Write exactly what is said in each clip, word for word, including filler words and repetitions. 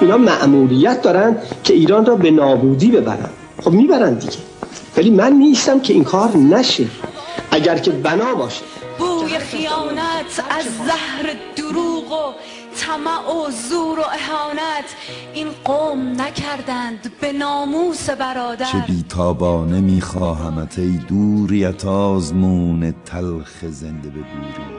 اینا مأموریت دارن که ایران را به نابودی ببرن. خب میبرن دیگه، ولی من نیستم که این کار نشه. اگر که بنا باشه بوی خیانت از زهر دروغ و طمع و زور و اهانت این قوم نکردند به ناموس برادر. چه بیتابانه میخواهمت ای دوریت آزمون تلخ زنده به گوری.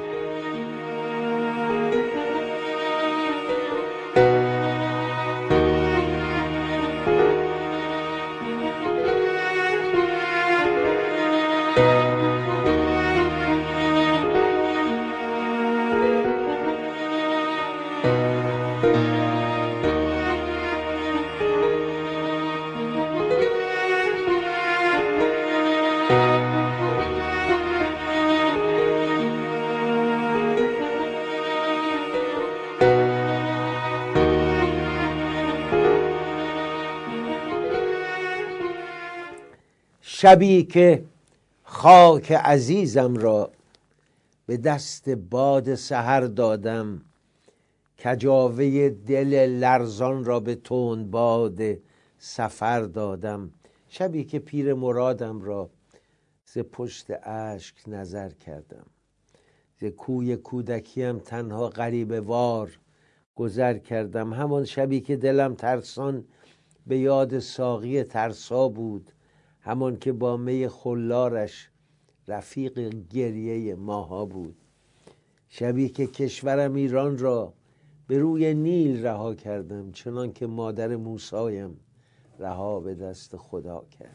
شبی که خاک عزیزم را به دست باد سحر دادم، کجاوه دل لرزان را به تند باد سفر دادم. شبی که پیر مرادم را ز پشت اشک نظر کردم، ز کوی کودکیم تنها غریبه وار گذر کردم. همان شبی که دلم ترسان به یاد ساقی ترسا بود، همان که با می خلارش رفیق گریه ماها بود. شبی که کشورم ایران را به روی نیل رها کردم، چنان که مادر موسایم رها به دست خدا کردم.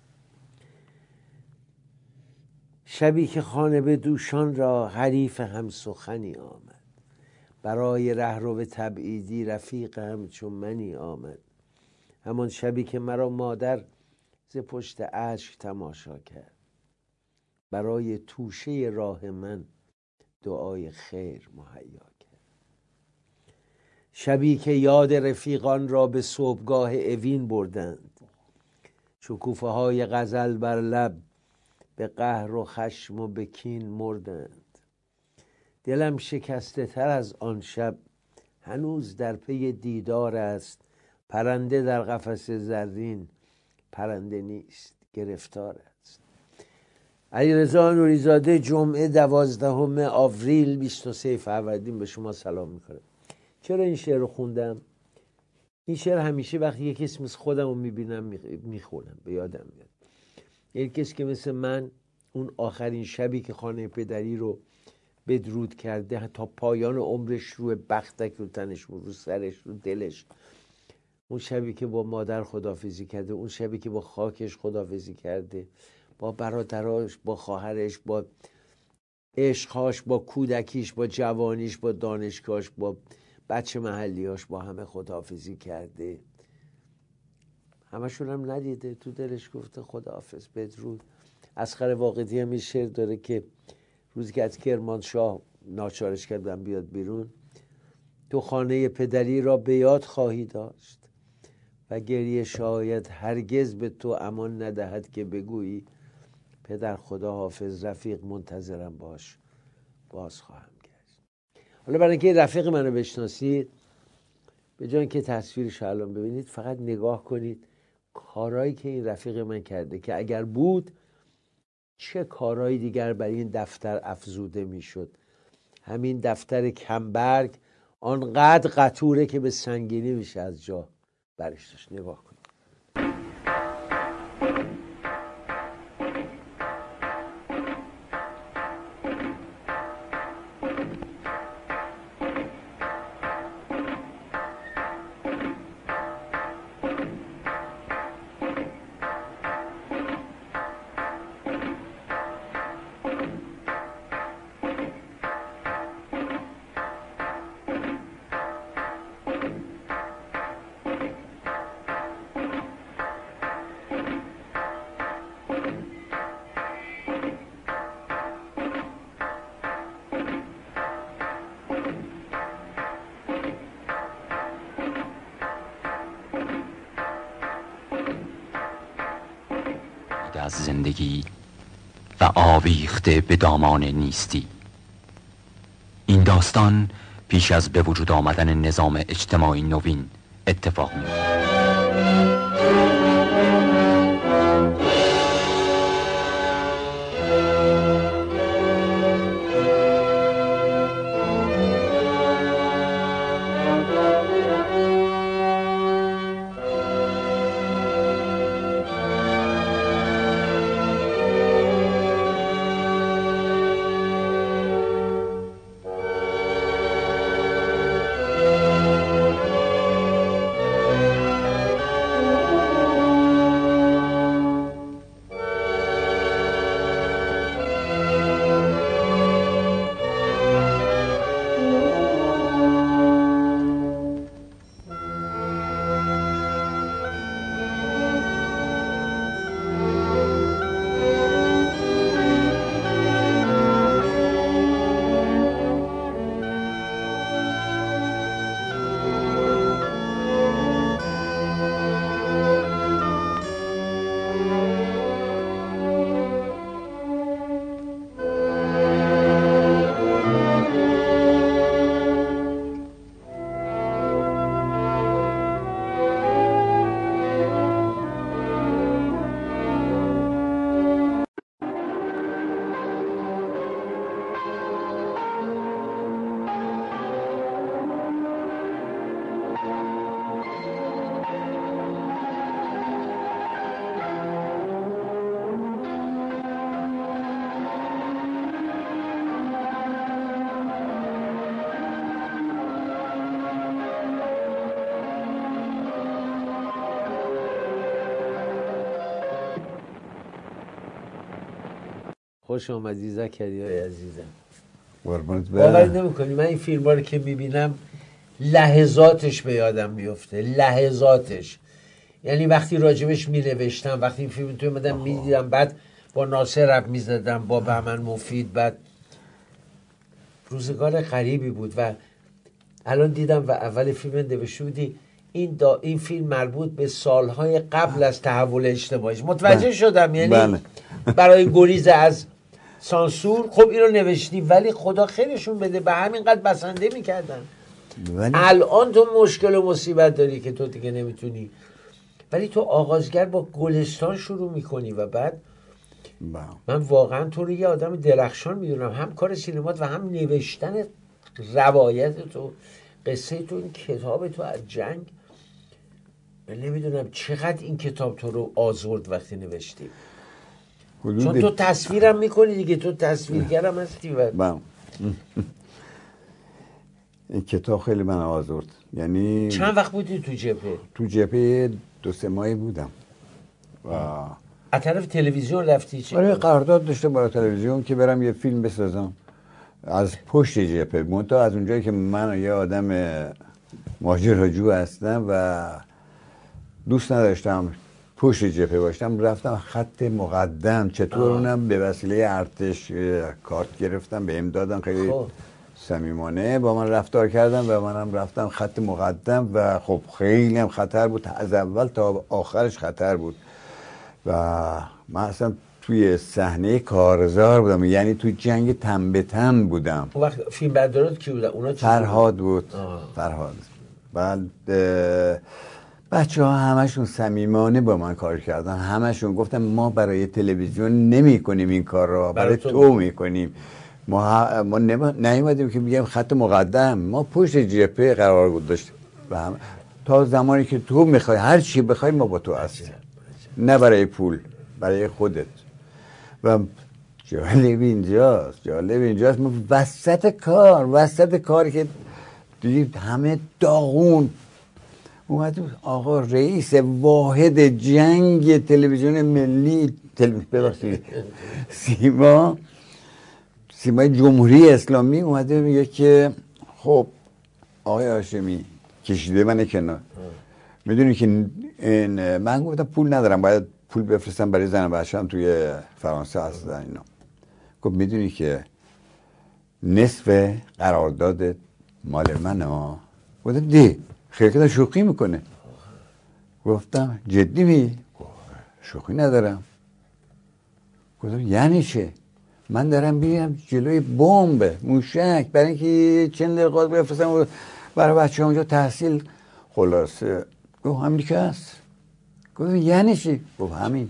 شبی که خانه به دوشان را حریف هم سخنی آمد، برای رهرو تبعیدی رفیق همچون منی آمد. همان شبی که مرا مادر ز پشت اشک تماشا کرد، برای توشه راه من دعای خیر مهیا کرد. شبی که یاد رفیقان را به صبحگاه اوین بردند، شکوفه های غزل بر لب به قهر و خشم و به کین مردند. دلم شکسته تر از آن شب هنوز در پی دیدار است، پرنده در قفس زرین پرنده نیست گرفتار است. علیرضا نوریزاده، جمعه دوازدهم آوریل بیست و سه فروردین به شما سلام میکنم. چرا این شعر رو خوندم؟ این شعر همیشه وقتی یک کسی مثل خودم رو میبینم میخونم، به یادم میاد. یک کسی که مثل من اون آخرین شبی که خانه پدری رو بدرود کرده، تا پایان عمرش رو بختک رو تنش رو سرش رو دلش، اون شبی که با مادر خداحافظی کرده، اون شبی که با خاکش خداحافظی کرده، با برادراش، با خواهرش، با عشقهاش، با کودکیش، با جوانیش، با دانشگاهش، با بچه محلیاش، با همه خداحافظی کرده. همشون هم ندیده، تو دلش گفته خداحافظ بدرود. اصغر واقدی هم این شعر داره که روزی که از کرمانشاه ناچارش کردن بیاد بیرون، تو خانه پدری را به یاد خواهی داشت و گریه شاید هرگز به تو امان ندهد که بگویی پدر خدا حافظ، رفیق منتظرم باش، باز خواهم گشت. حالا برای اینکه رفیق منو بشناسید، به جای اینکه تصویرش الان ببینید، فقط نگاه کنید کارهایی که این رفیق من کرده که اگر بود چه کارهایی دیگر برای این دفتر افزوده میشد. همین دفتر کمبرگ آنقدر قطوره که به سنگینی میشه از جا برش داشت. نگاه کنید. از زندگی و آویخته به دامان نیستی. این داستان پیش از به وجود آمدن نظام اجتماعی نوین اتفاق میفته. خوش آمدی زکریای عزیزم. قربونت باور برم. نمی‌کنی من این فیلم رو که میبینم لحظاتش به یادم میفته، لحظاتش. یعنی وقتی راجبش مینوشتم، وقتی این فیلم تو اومدم میدیدم، بعد با ناصر رب میزدم، با بهمن مفید، بعد روزگار غریبی بود. و الان دیدم و اول فیلم نوشته بودی این دا این فیلم مربوط به سالهای قبل از تحول اجتماعی. متوجه شدم، یعنی بله. برای گریز از سانسور. خب اینو نوشتی، ولی خدا خیرشون بده به همینقدر بسنده میکردن. ولی الان تو مشکل و مصیبت داری که تو دیگه نمیتونی، ولی تو آغازگر با گلستان شروع میکنی و بعد با. من واقعا تو رو یه آدم درخشان میدونم، هم کار سینمات و هم نوشتن روایت تو، قصه تو، این کتاب تو از جنگ. من نمیدونم چقدر این کتاب تو رو آزرد وقتی نوشتی، چون تو تصویرم میکنی دیگه، تو تصویرگرم هستی. و با. این کتاب خیلی من آزرد. یعنی چند وقت بودی تو جبهه؟ تو جبهه دو سه ماهی بودم و از طرف تلویزیون رفتی؟ چه برای قرارداد داشتم برای تلویزیون که برم یه فیلم بسازم از پشت جبهه. منتها از اونجایی که من یه آدم ماجراجو هستم و دوست نداشتم پشت جبهه باشم، رفتم خط مقدم. چطور؟ اونم به وسیله ارتش کارت گرفتم، به دادن، خیلی صمیمانه با من رفتار کردم و منم رفتم خط مقدم و خب خیلی هم خطر بود، از اول تا آخرش خطر بود و من اصلا توی صحنه کارزار بودم، یعنی توی جنگ تن به تن بودم. اون وقت فیلم بردارات کی بودن؟ اونا فرهاد بود. فرهاد. بعد بچه ها همشون صمیمانه با من کار کردن، همشون گفتن ما برای تلویزیون نمی کنیم این کار رو، برای تو, تو می کنیم. ما ما نیومدیم که بگیم خط مقدم، ما پشت جبهه قرار داشتیم و هم تا زمانی که تو میخوای هر چی بخوای ما با تو هستیم، نه برای پول، برای خودت. و جالب اینجاست، جالب اینجاست ما وسط کار، وسط کار که دیدیم همه داغون، اومد آقا رئیس واحد جنگ تلویزیون ملی ببخشید سیما سیمای جمهوری اسلامی اومده میگه که خب آقای هاشمی کشیده من کنار، میدونی که این من گفتم پول ندارم، باید پول بفرستم برای زن بچه‌ام توی فرانسه هستن اینا. گفت میدونی که نصف قرارداد مال منه ها. گفتم دی خیلی که شوخی میکنه. گفتم جدی می؟ شوخی ندارم. گفتم یعنی چه؟ من دارم بیام جلوی بمب موشک برای اینکه چند دقیقه بفرستم برای بچه اونجا تحصیل خلاصه گفت امریکا هست. گفت یعنی چی؟ گفت همین.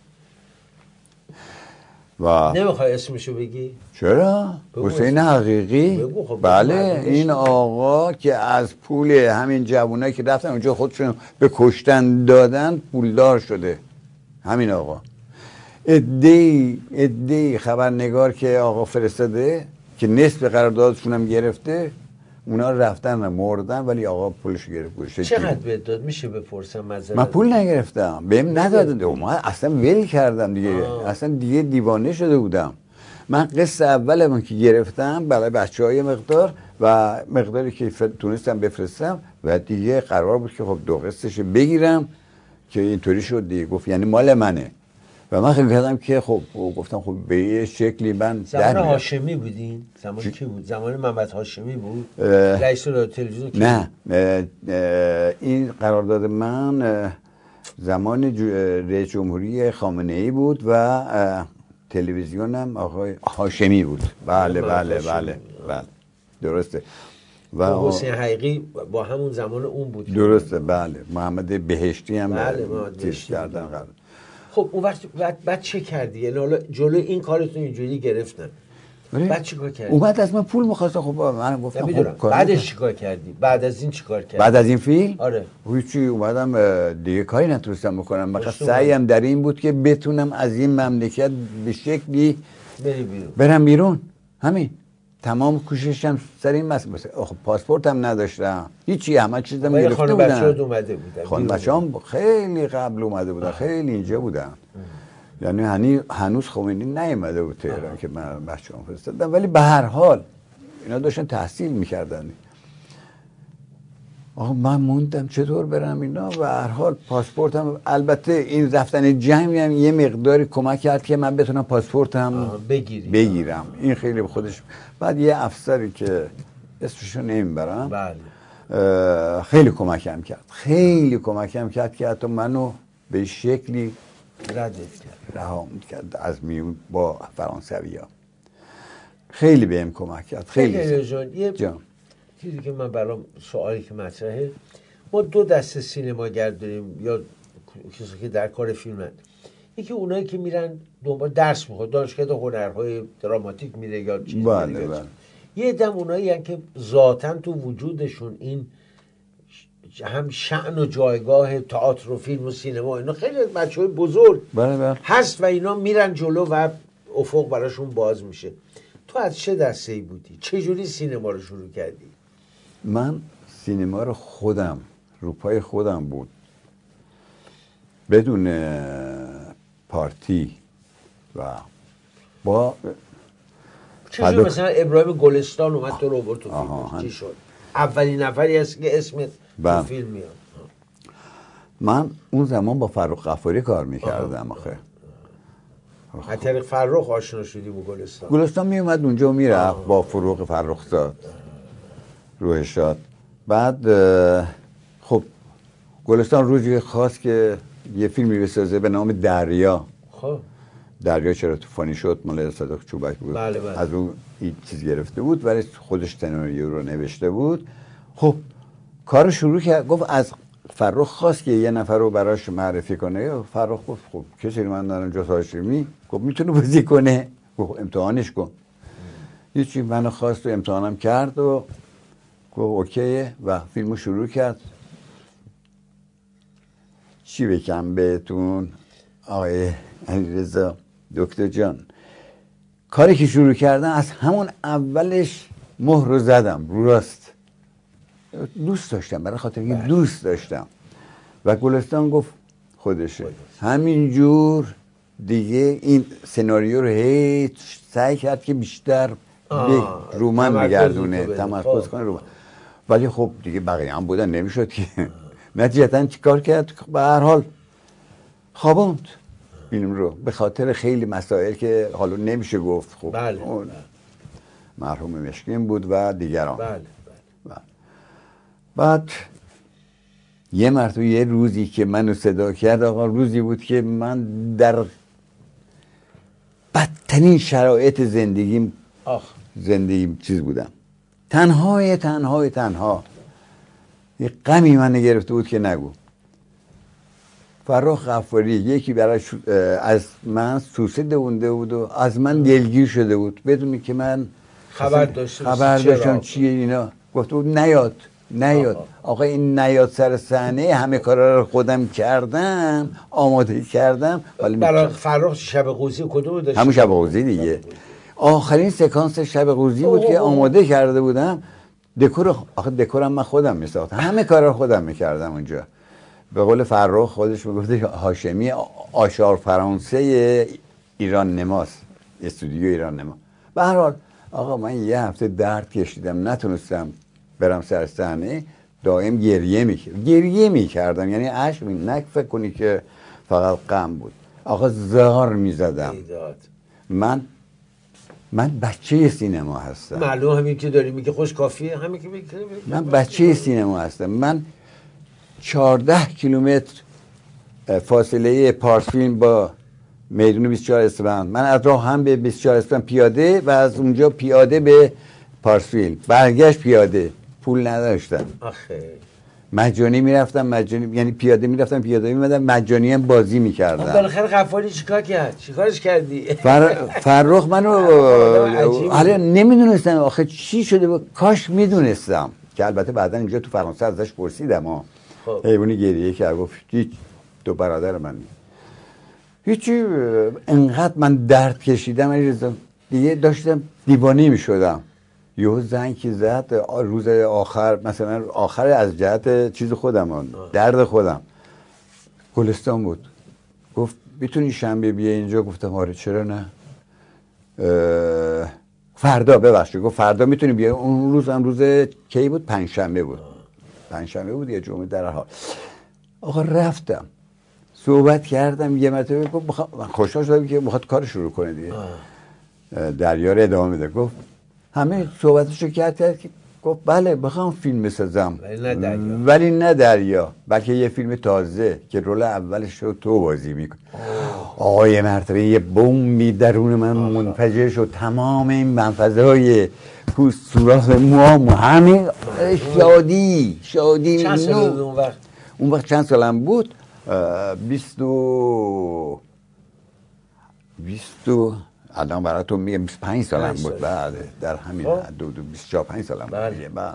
و نمیخوای اسمشو بگی؟ چرا؟ حسین حقیقی. خب بله این آقا که از پول همین جوانایی که رفتن اونجا خودشون به کشتن دادن پولدار شده. همین آقا. ادعی ادعی خبرنگار که آقا فرستاده که نصف قراردادشون هم گرفته، اونا رفتن مردن ولی آقا پولش گرفت. چقدر بهت داد میشه بپرسم معذرت؟ من پول نگرفتم، بهم ندادن. ما اصلا ول کردم دیگه. آه. اصلا دیگه دیوانه شده بودم. من قسط اولمون که گرفتم برای بچه‌های مقدار و مقداری که تونستم بفرستم و دیگه قرار بود که خب دو قسطش بگیرم که اینطوری شد دیگه. گفت یعنی مال منه و من خیلی کردم که خب گفتم خب به یه شکلی من زمان هاشمی بودین؟ زمان ج... کی بود؟ زمان محمد هاشمی بود؟ رئیس تلویزیون کی؟ نه اه اه این قرارداد من زمان رئیس جمهوری خامنه ای بود و تلویزیونم آقای هاشمی بود. بله بله بله بله درسته. و حسین حقیقی با همون زمان اون بود. درسته بله. محمد بهشتی هم بله چیز کردن قرار. خب اون وقت بعد, بعد چه کردی؟ یعنی حالا جلوی این کارتون اینجوری گرفتن. بعد چیکار کردی؟ اومد از من پول می‌خواست. خب من گفتم خب بعدش چیکار کردی؟ بعد از این چیکار کردی؟ بعد از این فیلم؟ آره. هیچی اومدم دیگه کاری نتونستم بکنم. فقط سعیم در این بود که بتونم از این مملکت به شکلی بری بیرون. برم بیرون. همین. تمام کوششم سر این مسئله. خب پاسپورتم نداشتم. هیچی همه چیزم گرفته بودم. خانم بچه‌ها اومده بودن. خانم بچه‌ام خیلی قبل اومده بودن. خیلی اینجا بودن. یعنی هنی هنوز خمینی نیومده بود تهران که من بچه‌ام فرستادم. ولی به هر حال اینا داشتن تحصیل می‌کردن. آقا من موندم چطور برم اینا. و هر حال پاسپورتم البته این رفتن جنگ هم یه مقداری کمک کرد که من بتونم پاسپورتم بگیری. بگیرم. این خیلی خودش. بعد یه افسری که اسمشو نمیبرم بله. خیلی کمکم کرد. خیلی کمکم کرد که حتی منو به شکلی ردت کرد. رها کرد از میون با فرانسوی‌ها. خیلی بهم کمک کرد. خیلی. خیلی جان یه جان. چیزی که من برام سوالی که مطرحه، ما دو دسته سینماگر داریم یا کسی که در کار فیلمن. یکی اونایی که میرن دنبال درس میخواد، دانشگاه هنرهای دراماتیک میره یا چیزی بله میره. بله. یه دم اونایی هن که ذاتاً تو وجودشون این هم شأن و جایگاه تئاتر و فیلم و سینما اینا خیلی بچهای بزرگ بله بله. هست و اینا میرن جلو و افق براشون باز میشه. تو از چه دسته‌ای بودی؟ چه جوری سینما رو شروع کردی؟ من سینما رو خودم رو پای خودم بود، بدون پارتی و با چجور مثلا ابراهیم گلستان اومد تو رو برد تو فیلم چی شد؟ اولین نفری هست که اسمت تو فیلم میاد. من اون زمان با فرخ غفاری کار میکردم آخه. از طریق فرخ آشنا شدی با گلستان؟ گلستان میومد اونجا میرفت با فروغ فرخزاد روح شاد. بعد خب گلستان روزی خواست که یه فیلمی بسازه به نام دریا. خب دریا چرا طوفانی شد مال صادق چوبک بود. بله بله. از اون این چیز گرفته بود ولی خودش سناریو رو نوشته بود. خب کارو شروع کرد. گفت از فرخ خواست که یه نفر رو براش معرفی کنه. فرخ گفت خب کسی من دارم جز هاشمی. گفت میتونه بازی کنه. گفت امتحانش کن. یه چی منو خواست و امتحانم کرد و گفت اوکیه و فیلمو شروع کرد. چی بگم بهتون آقای علیرضا دکتر جان، کاری که شروع کردن از همون اولش مهر رو زدم رو راست. دوست داشتم برای خاطر اینکه دوست داشتم و گلستان گفت خودشه. همینجور دیگه این سناریو رو هی سعی کرد که بیشتر به رومن بگردونه، تمرکز کنه رومن. ولی خب دیگه بقیه هم بودن نمیشد که. نتیجتا چی کار کرد؟ به هر حال خوابوند فیلم رو به خاطر خیلی مسائل که حالا نمیشه گفت. خب بله. اون مرحوم مشکین بود و دیگران. بله. بله. بعد یه مرتبه یه روزی که منو صدا کرد آقا، روزی بود که من در بدترین شرایط زندگیم آخ. زندگیم چیز بودم، تنهای تنهای تنها یه غمی من گرفته بود که نگو. فرخ غفاری یکی برای از من سوسه دونده بود و از من دلگیر شده بود بدونی که من خبر داشتم خبر داشتم چیه اینا. گفته بود نیاد نیاد. آقا, آقا این نیاد سر صحنه، همه کارا رو خودم کردم، آماده کردم. برای فرخ شب قوزی کدوم داشت؟ همون شب قوزی دیگه. آخرین سکانس شب قوزی بود که آماده کرده بودم. دکور آخه دکورم من خودم میساختم، همه کارا رو خودم میکردم اونجا. به قول فرخ خودش میگفته هاشمی آشار فرانسه ایران نماست، استودیو ایران نما. به هر حال آقا من یه هفته درد کشیدم، نتونستم برم سر صحنه، دائم گریه میکردم گریه میکردم یعنی اشک می نک فکر کنی که فقط غم بود. آقا زار میزدم. من من بچه سینما هستم. معلوم همین که داری میگه خوش کافیه همین که میگه. من بچه سینما هستم. من چهارده کیلومتر فاصله پارس فیلم با میدون بیست و چهار اسفند، من از راه هم به بیست و چهار اسفند پیاده و از اونجا پیاده به پارس فیلم، برگشت پیاده، پول نداشتم. آخه مجانی میرفتم، مجانی یعنی پیاده میرفتم پیاده میمدم، مجانی هم بازی میکردم. بالاخره غفاری چیکار کرد؟ چیکارش کردی؟ فر... فرخ منو حالا نمیدونستم آخه چی شده بود. کاش میدونستم که البته بعدا اینجا تو فرانسه ازش پرسیدم ها. حیوانی گریه کرد گفت هیچ، دو برادر من هیچی. انقدر من درد کشیدم دیگه داشتم دیوانه میشدم. یهو زنگ که زد روز آخر، مثلا آخر از جهت چیز خودم، درد خودم، گلستان بود، گفت میتونی شنبه بیا اینجا؟ گفتم آره چرا نه. فردا ببخشید گفت فردا میتونی بیا. اون روز هم روز کی بود؟ پنجشنبه بود. پنجشنبه بود یا جمعه. در حال آقا رفتم صحبت کردم یه مرتبه. گفت خوشحال شدم که میخواد کار شروع کنه دیگه. دریا رو ادامه میده. گفت همه صحبتشو کرد که گفت بله بخوام فیلم بسازم ولی نه دریا، ولی نه دریا بلکه یه فیلم تازه که رول اولش رو تو بازی میکنی. آقا یه مرتبه یه بمبی درون من منفجر شد، تمام این منفذهای پوست سوراخ موام همین شادی شادی. چند سال اون وقت؟ اون وقت چند سالم بود؟ بیست و بیست و الان براتون میگم بیست و پنج سالم بود. بله در همین دو دو بیست و چهار پنج سالم بود. بله.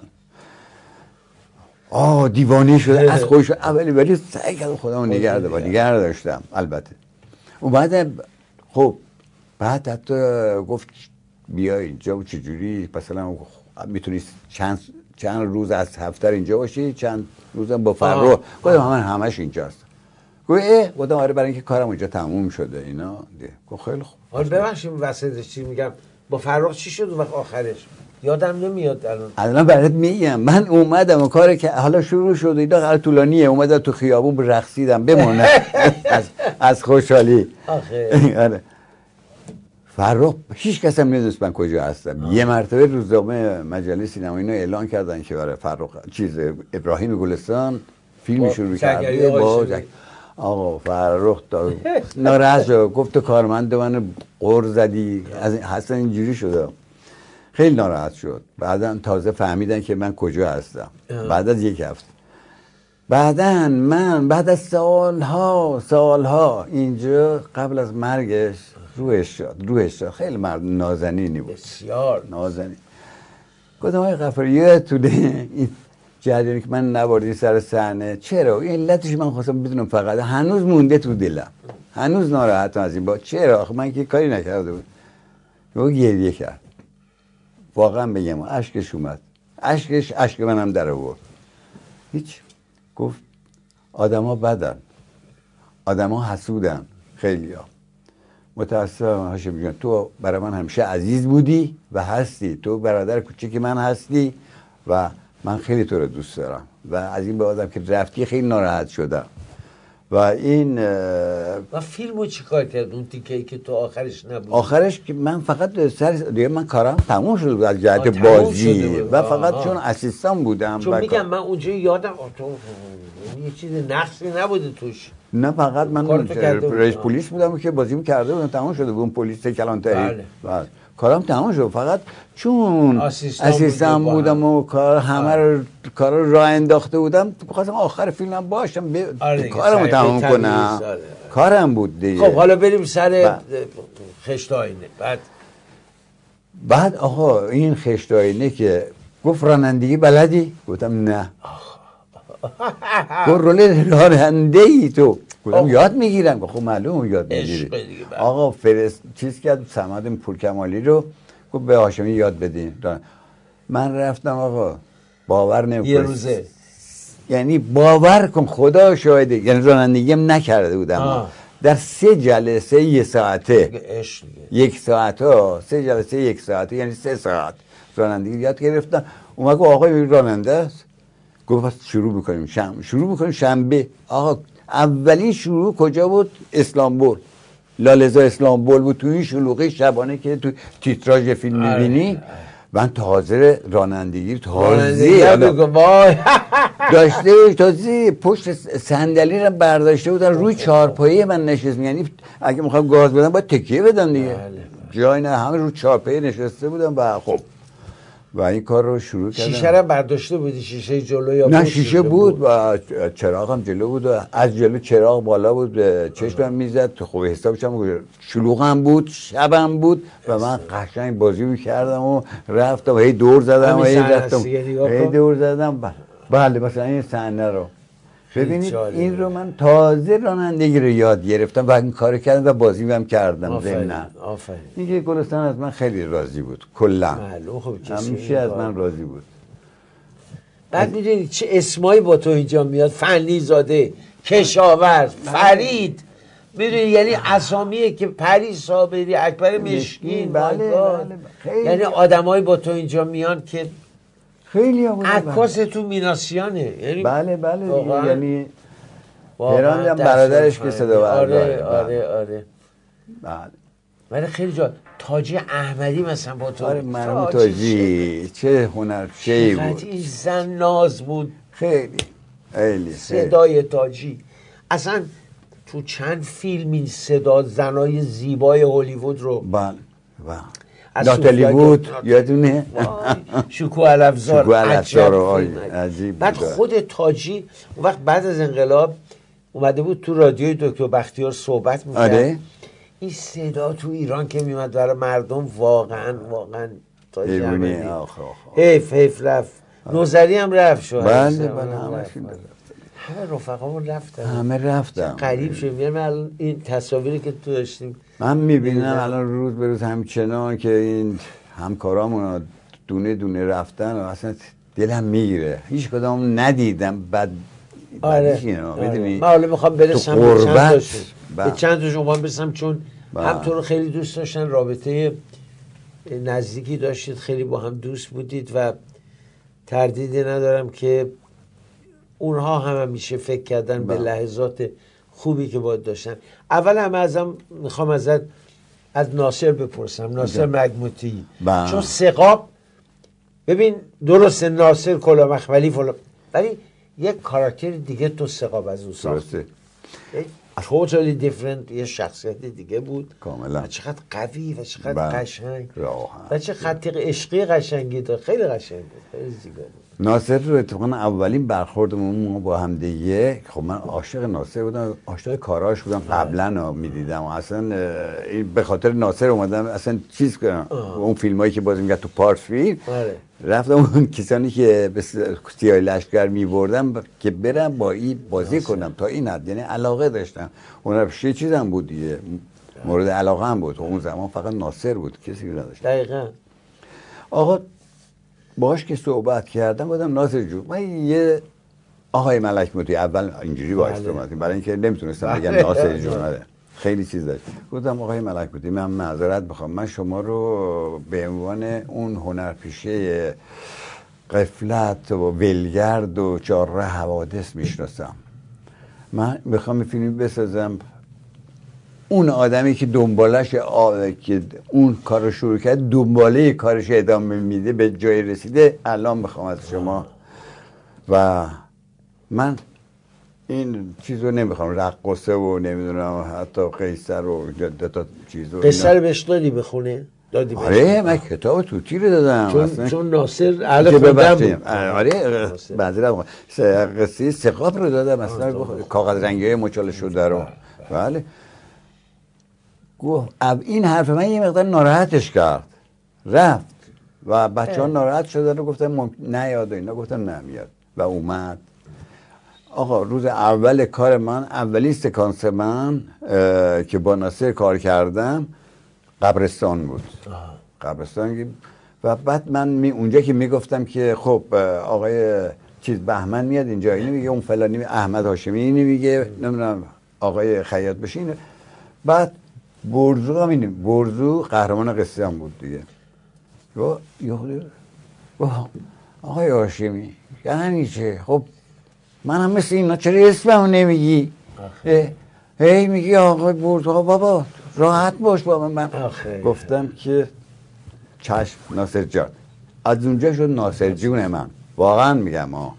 آه دیوانه شده از خودش اولی، ولی سعی کردم خودمو نگه داشتم نگه داشتم البته. اون بعد خب بعد حتی گفت بیا اینجا و چجوری مثلا میتونی چند چند روز از هفته اینجا باشی، چند روزم با فرخ. گفتم من همش اینجاست. گفت اه گفتم آره برای اینکه کارم اونجا تموم شده اینا. گفت خیلی خوب. آره ببخشید وسطش چی میگم، با فرخ چی شد وقت آخرش؟ یادم نمیاد الان. الان برات میگم. من اومدم و کاری که حالا شروع شد اینا خیلی طولانیه. اومدم تو خیابون رقصیدم بمونه از از خوشحالی. آخه آره. فرخ هیچ کس هم نمیدونست من کجا هستم. آه. یه مرتبه روزنامه مجله سینما اینو اعلان کردن که برای فرخ چیز ابراهیم گلستان فیلمی شروع کرده با جک... آقا فرخ تا ناراحت شد. گفت تو کارمند من قر زدی از حسن اینجوری شده. خیلی ناراحت شد. بعدن تازه فهمیدن که من کجا هستم. اه. بعد از یک هفته. بعدن من بعد از سالها سالها اینجا قبل از مرگش روحش شد روحش شد خیلی مرد نازنینی بود، بسیار نازنین. گفتم آقای غفاری یادتونه این جریانی که من نبردی سر صحنه چرا؟ این علتش من خواستم بدونم، فقط هنوز مونده تو دلم، هنوز ناراحتم از این با چرا؟ آخه من که کاری نکرده بود. و گریه کرد. واقعا بگم اشکش اومد، اشکش اشک منم در آورد. هیچ. گفت آدما بدن، آدما حسودن خیلیا. متاسفم هاشم جان، تو برای من همیشه عزیز بودی و هستی. تو برادر کوچیک من هستی و من خیلی تو رو دوست دارم و از این به آدم که رفتی خیلی ناراحت شدم. و این و فیلمو چیکار کرد اون تیکه‌ای که تو آخرش نبود؟ آخرش که من فقط سر دیگه من کارم تموم شده بود از جهت بازی و فقط آه. چون اسیستان بودم. چون میگم من اونجا یادم تو یه چیز نقصی نبوده توش. نه فقط من رئیس پلیس بودم که بازیم کرده بودم، تمام شده بود. پلیس کلانتری بله. بله. کارم تمام شد، فقط چون اسیستان بودم و کار همه رو کار رو راه انداخته بودم، بخواستم آخر فیلمم باشم ب... آره کارمو تمام کنم. آره. کارم بود دیگه. خب حالا بریم سر خشت آینه. بعد بعد آقا این خشت آینه که گفت رانندگی بلدی؟ گفتم نه. گفت رول راننده ای تو؟ گفتم یاد میگیرم. خب معلومه یاد میگیری. آقا فرست چیز کرد صمد پورکمالی رو، گفت به هاشمی یاد بدین. من رفتم آقا، باور نمیکنی یه روزه، یعنی باور کن خدا شاهده، یعنی رانندگی هم نکرده بودم آه. در سه جلسه یه ساعته یک ساعت ها سه جلسه یک ساعته یعنی سه ساعت رانندگی یاد گرفتم. اومد گفت آقا راننده است؟ گفت شروع بکنیم شم شروع بکنیم شنبه. آقا اولین شروع کجا بود؟ اسلامبول، لالزا اسلامبول بود. تو این شلوغی شبانه که تو تیتراژ فیلم میبینی، من تازه رانندگی تازه داشته تازه پشت صندلی رو برداشته بودن روی چهارپایه من نشستم، یعنی اگه میخوام گاز بدم باید تکیه بدم دیگه، جای نه، همه رو چهارپایه نشسته بودم. و خب و این کار رو شروع کردم. شیشه رو برداشته بودی؟ شیشه جلو یا نه شیشه بود, بود و چراغ هم جلو بود و از جلو چراغ بالا بود، چشمم میزد. خب حسابش هم شلوغ هم بود، شب هم بود و من قشنگ بازی میکردم و رفتم و هی دور زدم و هی رفتم هی دور زدم. بله مثلا این صحنه رو ببینید، این رو من تازه رانندگی رو یاد گرفتم و این کار کردم و بازی هم کردم. ضمن اینکه گلستان از من خیلی راضی بود کلا، همیشه از من راضی بود. بعد میدونی چه اسمایی با تو اینجا میاد؟ فنی زاده، کشاورز، فرید، میدونی یعنی اسامیه که پری صابری، اکبر مشکین. بله بله خیلی یعنی آدمایی با تو اینجا میان که خیلی هم عکاس تو میناسیانه. یعنی بله بله یعنی هران هم برادرش که صدا آره آره آره بله. ولی خیلی جا تاجی احمدی مثلا با تو. آره مرحوم تاجی چه هنرپیشه بود، این زن ناز بود خیلی خیلی صدای تاجی. اصلا تو چند فیلم این صدا زنای زیبای هالیوود رو بله بله ناتالی بود یادونه، شکوه الافزار، شکوه الافزار عجیب. بعد خود تاجی اون وقت بعد از انقلاب اومده بود تو رادیوی دکتر بختیار صحبت میکرد. آره؟ این صدا تو ایران که میومد برای مردم واقعا واقعا تاجی احمدی حیف حیف رفت. نوذری هم رفت شو. بله بله همشون همه رفقامون رفتن، همه رفتن. قریب شد. میگم الان این تصاویری که تو داشتیم من میبینم الان روز به روز همچنان که این همکارامون دونه دونه رفتن و اصلا دلم میگیره. هیچ کدام ندیدم بعد آره میدونی. من حالا میخوام برسم به چند تاشون به چند تاشون میخوام برسم، چون هم تو رو خیلی دوست داشتن، رابطه نزدیکی داشتید، خیلی با هم دوست بودید و تردیدی ندارم که اونها هم همیشه فکر کردن به لحظات خوبی که باید داشتن. اول همه ازم میخوام ازت از ناصر بپرسم، ناصر مگموتی، چون سقاب ببین درسته ناصر کلا مخملی فلان، ولی یک کاراکتر دیگه تو سقاب از اون ساخت، totally different، یه شخصیت دیگه بود کاملا. و چقدر قوی و چقدر قشنگ و چه خط عشقی قشنگی داشت، خیلی قشنگ بود، خیلی زیبا بود. ناصر رو اتفاقا اولین برخوردمون ما با هم دیگه، خب من عاشق ناصر بودم، عاشق کاراش بودم، قبلا میدیدم اصلا به خاطر ناصر اومدم اصلا چیز کنم. اون فیلمایی که بازی میکرد تو پارس فیلم رفتم اون کسانی که به سیاه لشکر میبردم که برم با این بازی ناصر. کنم تا این حد، یعنی علاقه داشتم. اون چه چیزم بود دیگه، مورد علاقه هم بود. اون زمان فقط ناصر بود، کسی نداشت. دقیقاً. آقا باش که صحبت کردم گفتم ناصر جون من یه آقای ملک موتی، اول اینجوری باش صحبت برای اینکه نمیتونستم بگم ناصر جون، خیلی چیز داشت. گفتم آقای ملک موتی من معذرت بخوام، من شما رو به عنوان اون هنرپیشه غفلت و ولگرد و چهارراه حوادث میشناسم. من میخوام فیلمی بسازم اون آدمی که دنبالش آ... که اون کار رو شروع کرد دنباله کارش ادامه میده به جای رسیده، الان میخوام از شما. و من این چیزو نمیخوام، رقصه و نمیدونم حتی قیصر و دو تا چیزو. قیصر بهش دادی بخونه؟ دادی بخونه؟ آره من کتاب توتی رو دادم چون, اصلا. چون ناصر اهل خوندن بود. آره بعضی رو قصه ثقاب رو دادم اصلا، کاغذ رنگی های مچاله شده رو. بله گفت این حرف من یه مقدار ناراحتش کرد، رفت و بچه ها ناراحت شدن و گفتن ممکن... نه یاد اینا، گفتن نمیاد و اومد. آقا روز اول کار من، اولی سکانس من که با ناصر کار کردم قبرستان بود. آه. قبرستان. و بعد من می اونجا که میگفتم که خب آقای چیز بهمن میاد اینجا، اینو میگه، اون فلانی احمد هاشمی اینو میگه، نمیدونم آقای خیاط بشین. بعد برزو هم اینه، برزو قهرمان قصه هم بود دیگه. و یهودی آقای هاشمی یعنی چه؟ خب من هم مثل اینا چرا اسممو نمیگی؟ هی میگی آقای برزو. بابا راحت باش با من. من گفتم که چشم ناصر جان. از اونجا شد ناصر جون من، واقعا میگم. ها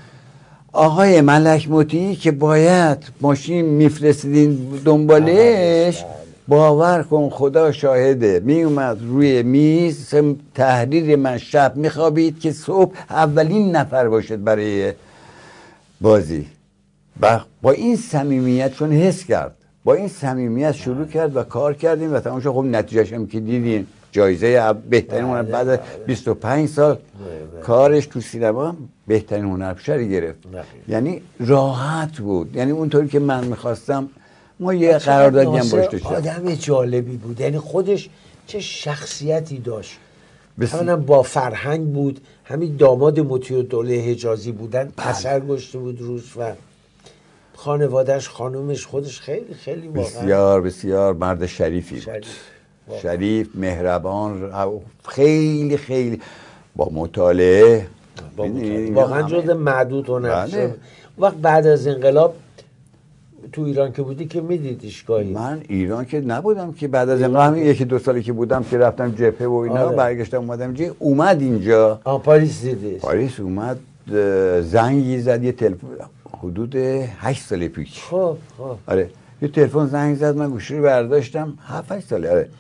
آقای ملک موتی که باید ماشین میفرستیدین دنبالش، باور کن خدا شاهده، می اومد روی میز تحریر من، شب میخوابید که صبح اولین نفر باشد برای بازی. با این صمیمیت، چون حس کرد، با این صمیمیت شروع کرد و کار کردیم و تمام شد. خب نتیجهش هم که دیدین، جایزه بهترین هنر بعد بیست و پنج سال کارش تو سینما بهترین هنرپیشه گرفت. یعنی راحت بود، یعنی اونطوری که من میخواستم. ما یه قراردادی هم باش داشتیم. آدم جالبی بود، یعنی خودش چه شخصیتی داشت. مثلا با فرهنگ بود، همین داماد مطیع دوله حجازی بودن، اثر گذاشته بود روش و خانوادهش، خانومش، خودش خیلی خیلی واقعا بسیار بسیار مرد شریفی بود. شریف, شریف مهربان، خیلی خیلی با مطالعه، با مطالعه. واقعا جز معدود هنرپیشه. وقت بعد از انقلاب تو ایران که بودی که میدیدیش گاهی؟ من ایران که نبودم که، بعد از انقلاب همین یکی دو سالی که بودم که رفتم جبهه و اینا. آره. برگشتم اومدم جه اومد اینجا. آه پاریس دیدی؟ پاریس اومد، زنگی زد، یه تلفن، حدود هشت سال پیش. خب خب آره یه تلفن زنگ زد، من گوشی رو برداشتم، هفت هشت ساله. آره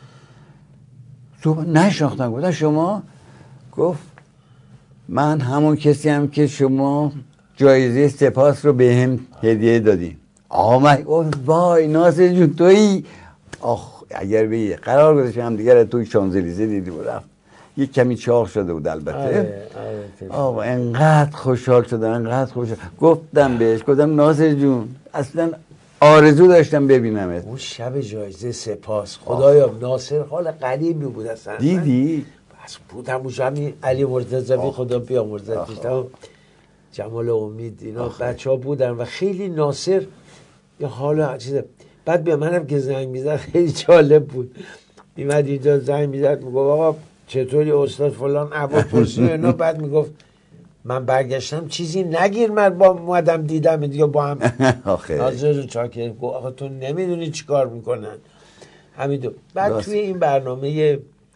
صبح نشناختم، گفتم شما؟ گفت من همون کسی هم که شما جایزه سپاس رو به هم هدیه دادین. آمد گفت وای ناصر جون تویی؟ آخ اگر به قرار گذاشتم هم دیگر توی شانزلیزه دیدی بود. رفت یک کمی چاق شده بود البته. آقا انقدر خوشحال شدم، انقدر خوشحال. گفتم بهش، گفتم ناصر جون اصلا آرزو داشتم ببینمت. اون شب جایزه سپاس خدایا ناصر حال غریبی بود اصلا. دیدی؟ بس بودم اون همین علی مرتضوی خدا بیامرزد، جمال امید، اینا بچه ها بودن و خیلی ناصر یه حالا چیزه. بعد به منم که زنگ میزد خیلی جالب بود، میمد اینجا زنگ میزد میگفت آقا چطوری استاد فلان عبا پرسی اینا. بعد میگفت من برگشتم چیزی نگیر، من با اومدم دیدم دیگه با هم ناظر رو چاکر. گفت آقا تو نمیدونی چی کار میکنن همین دو. بعد توی این برنامه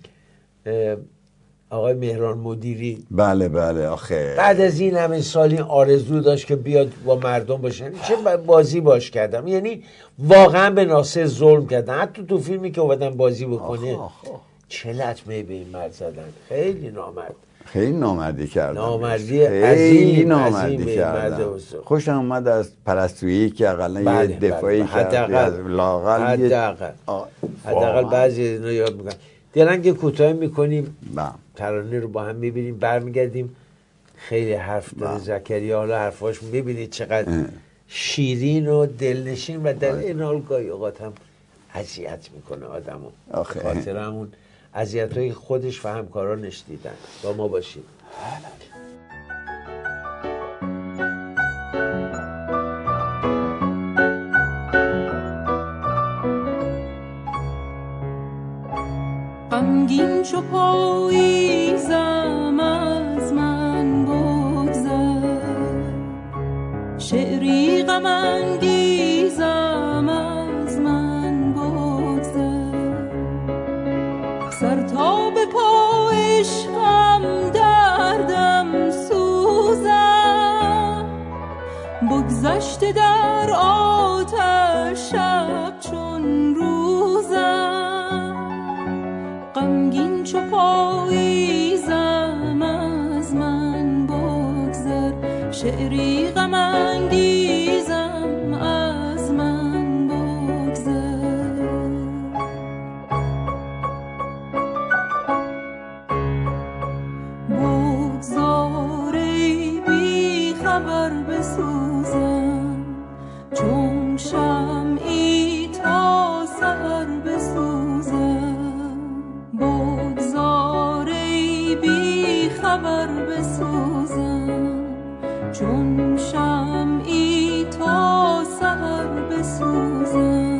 آقای مهران مدیری، بله بله آخه بعد از این همه سالی آرزو داشت که بیاد با مردم باشه. چه بازی باش کردم، یعنی واقعا به ناصر ظلم کردن. حتی تو فیلمی که اومدن بازی بکنه چه لطمه به این مرد زدن. خیلی نامرد، خیلی نامردی کردن، نامردی عظیم نامردی کردن. خوشم اومد از پرستویی که اقلا بله یه دفاعی بله کرد از لاغل حداقل حداقل بعضی اینا یاد میکنن. درنگ کوتاه میکنیم، ترانه رو با هم میبینیم، برمیگردیم. خیلی حرف داره زکریا، حالا حرفاش میبینید چقدر اه. شیرین و دلنشین و در این حال گاهی اوقات هم اذیت میکنه آدمو. خاطر همون اذیت‌های خودش و همکارانش دیدن. با ما باشید. غمگین چو پاییزم از من بگذر، شعری غم انگیزم از من بگذر، سر تا به پا عشقم دردم سوزم، بگذشته در آتش شب چون روزم، غمگین چو پاییزم از من بگذر، شعری غم انگیزم از من بگذر. بگذار ای بی خبر بسوزم چون شمعی تا سحر بسوزم. بگذار ای بی خبر بسوزم چون شمعی تا سحر بسوزم.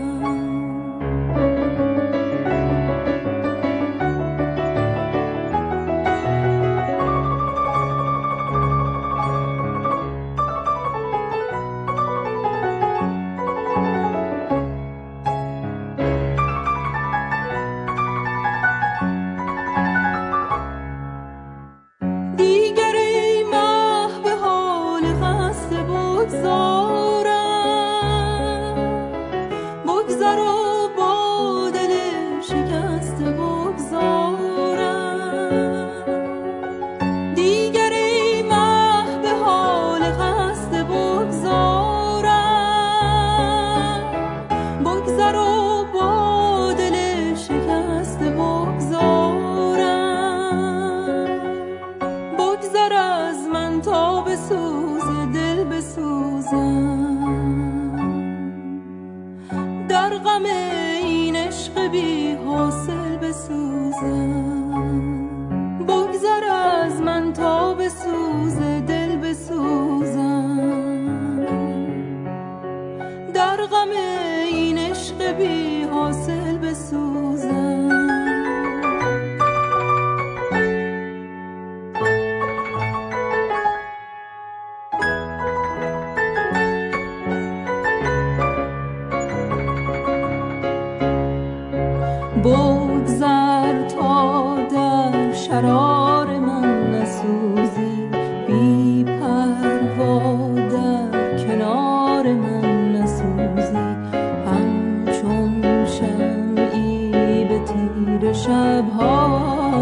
بگذر تا در شرار من نسوزی، بی پروا در کنار من نسوزی، همچون شمعی به تیر شبها.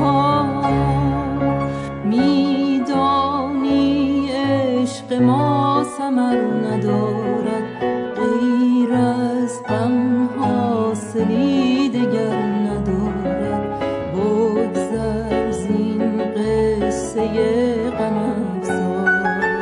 میدانی عشق ما ثمر ندارد، غیر از غم حاصلی دگر ندارد. بگذر زین قصه غم افزار.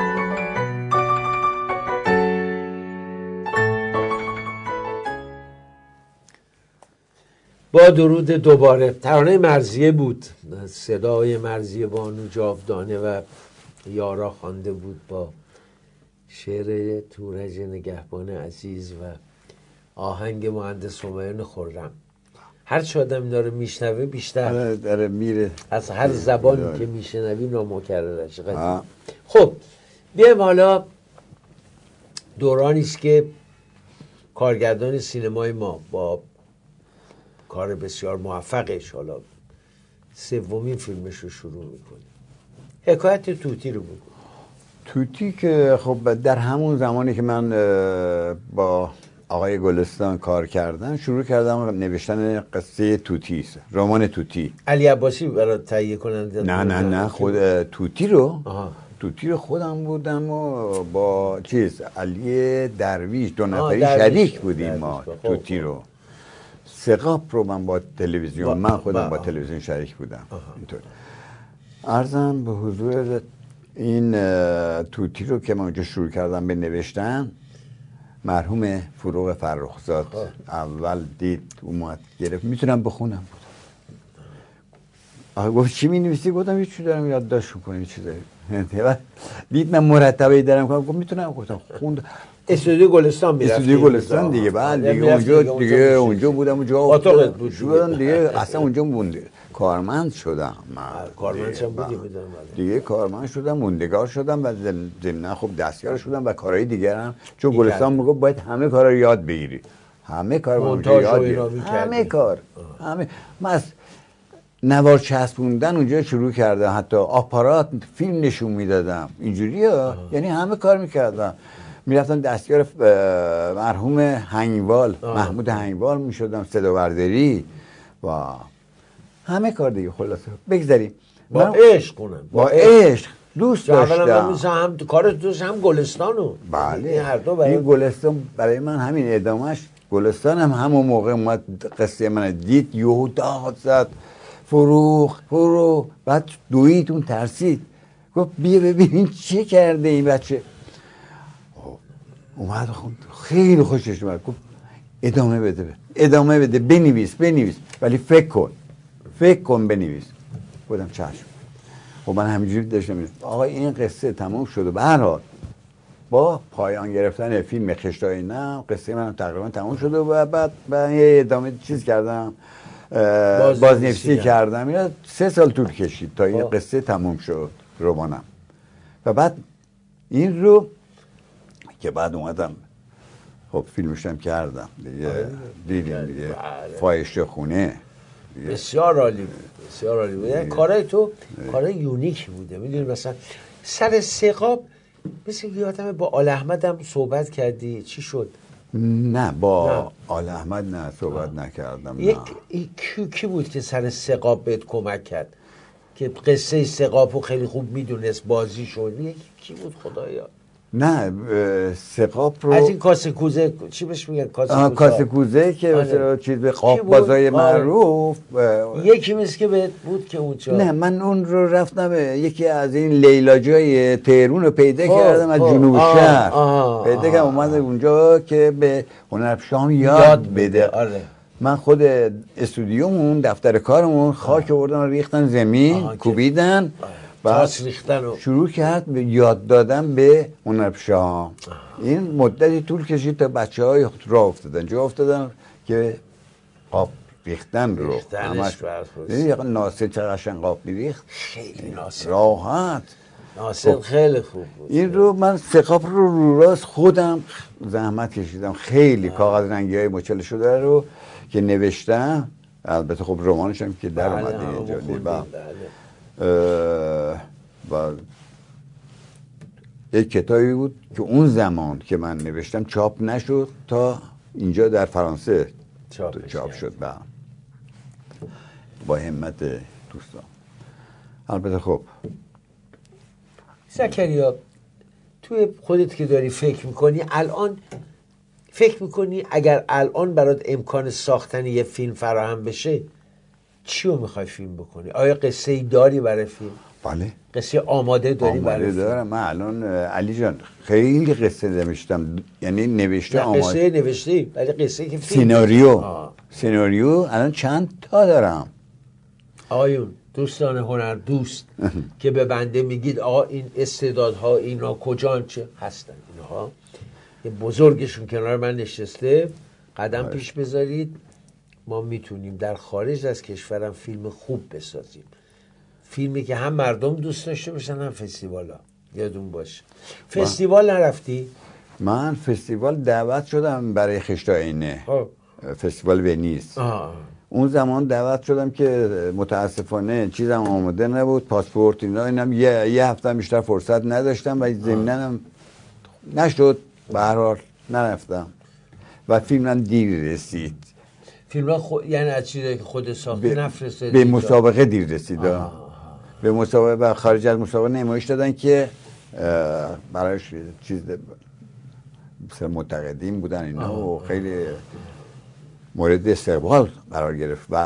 با درود دوباره. ترانه مرضیه بود، صدای مرضیه بانو جاودانه و یارا خوانده بود با شعر تورج نگهبان عزیز و آهنگ مهندس همایون خرم. هر چه آدم داره میشنوه بیشتر داره میره از هر زبانی داره. که میشنوی نامکررش. خب بیایم حالا دورانی است که کارگردان سینمای ما با کار بسیار موفقش حالا سومین فیلمش رو شروع میکنه. حکایت توتی رو بگو. توتی که خب در همون زمانی که من با آقای گلستان کار کردم شروع کردم نوشتن قصه توتی، رمان توتی. علی عباسی برای تهیه کننده؟ نه نه نه خود توتی رو آها. توتی رو خودم بودم و با چیز علی درویش دو نفری شریک بودیم درویش. ما خوب. توتی رو سقاپ رو من با تلویزیون با... من خودم با, با تلویزیون شریک بودم. اینطور عرضم به حضور این توتی رو که من اونجا شروع کردم به نوشتن، مرحوم فروغ فرخزاد اول دید اومد گرفت میتونم بخونم. آقا گفت چی می‌نویسی؟ گفتم هیچ چیزی دارم یادداشت می‌کنم، چیزی دید من مرتبه دارم کنم. گفت میتونم. گفتم خوند. استودیو گلستان میرفت. استودیو گلستان دیگه بعد دیگه اونجا دیگه اونجا بودم اونجا اتاقت بود شدم دیگه اصلا اونجا موندم کارمند شدم. کارمند چه بودی میدونم دیگه کارمند شدم، موندگار شدم و ضمن خب دستیار شدم و کارهای دیگه هم چون گلستان میگفت باید همه کارا رو یاد بگیری، همه کار رو یاد بگیری، همه کار همه من نوار چسبوندن اونجا شروع کردم، حتی آپارات فیلم نشون میدادم اینجوری ها. یعنی همه کار میکردم میرفتم دستیار مرحوم هنگوال محمود هنگوال میشدم، صدا برداری و همه کار دیگه. خلاصه بگذاریم با عشق کنم، با عشق دوست داشتم. اولا من هم کار دوست هم گلستانو. بله هر دو برای این گلستان برای من همین ادامهش. گلستان هم همون موقع اومد قصه من دید، یهو داد زد فروخ فرو، بعد دوید اون ترسید، گفت بیا ببینین چه کرده این بچه. اومد خوند خیلی خوشش اومد، گفت ادامه بده ادامه بده بنویس بنویس ولی فکر کن فکر کن بنویس. گفتم چشم. خب من همینجوری داشتم می‌گفتم آقا این قصه تموم شد و به هر حال با پایان گرفتن فیلم خشتای نه قصه من تقریبا تموم شد و بعد من یه ادامه چیز کردم، بازنویسی کردم. یا سه سال طول کشید تا این قصه تموم شد رمانم. و بعد این رو که بعد اومدم خب فیلمش هم کردم دیگه، دیدیم دیگه فاحشه خونه. بسیار عالی بود، بسیار عالی بود. یعنی کارهای تو کارهای یونیک بوده. میدونی مثلا سر سقاب مثل یادم با آل احمد هم صحبت کردی، چی شد؟ نه با آل احمد نه صحبت آه. نکردم. یک کی کی بود که سر سقاب بهت کمک کرد که قصه سقابو خیلی خوب میدونست، بازی شد؟ یک کی بود خدایا؟ نه سقاب رو از این کاسه کوزه چی بهش میگن؟ کاسه کوزه کاسه کوزه که مثلا چیز به قاب بازای معروف. یکی مثل که بهت بود که اونجا. نه من اون رو رفتم یکی از این لیلاجای تهرون رو پیدا خواه. کردم از جنوب آه. شهر آه. پیدا کردم اومد اونجا که به هنرپیشه‌ام یاد, یاد بده. آره. من خود استودیومون دفتر کارمون خاک آوردن ریختن زمین کوبیدن بعد شروع کرد به یاد دادن به هنرپیشه‌ها. این مدتی طول کشید تا بچه های راه افتادن جا افتادن که قاب ریختن رو همش ناصر چه قشنگ قاب میریخت، خیلی ناصر راحت ناصر خیلی خوب بود. این رو من سقاب رو رو راست خودم زحمت کشیدم، خیلی کاغذ رنگی های مچاله شده رو که نوشتم. البته خب رمانش هم که در اومده اینجا دیدم و یک کتابی بود که اون زمان که من نوشتم چاپ نشد تا اینجا در فرانسه چاپ, چاپ شد با با همت دوستان. البته خب زکریا توی خودت که داری فکر میکنی الان فکر میکنی اگر الان برات امکان ساختن یه فیلم فراهم بشه چی رو میخوای فیلم بکنی؟ آیا قصه ای داری برای فیلم؟ بله قصه آماده داری آماده برای فیلم؟ دارم. من الان علی جان خیلی قصه نوشتم، یعنی نوشته آماده. قصه نوشتی ولی قصه که فیلم سیناریو آه. سیناریو الان چند تا دارم. آیون دوستان هنر دوست که به بنده میگید آقا این استعدادها اینا کجان چه هستن اینها، یه بزرگشون کنار من نشسته، قدم آه. پیش بذارید ما میتونیم در خارج از کشورم فیلم خوب بسازیم، فیلمی که هم مردم دوست داشته باشن هم فستیوالا. یادون باشه فستیوال نرفتی؟ من فستیوال دعوت شدم برای خشتاینه، فستیوال ونیز. آه. اون زمان دعوت شدم که متاسفانه چیزم آماده نبود، پاسپورت اینا، اینم یه, یه هفته بیشتر فرصت نداشتم و ضمناً نشد، به هر حال نرفتم و فیلمم دیر رسید. فیلم خود یعنی از چیزی که خود ساخته نفرستاد به مسابقه دیر رسید. به مسابقه و خارج از مسابقه نمایش دادن که برایش چیز مثل معتقدین بودن اینا و خیلی مورد استقبال قرار گرفت. و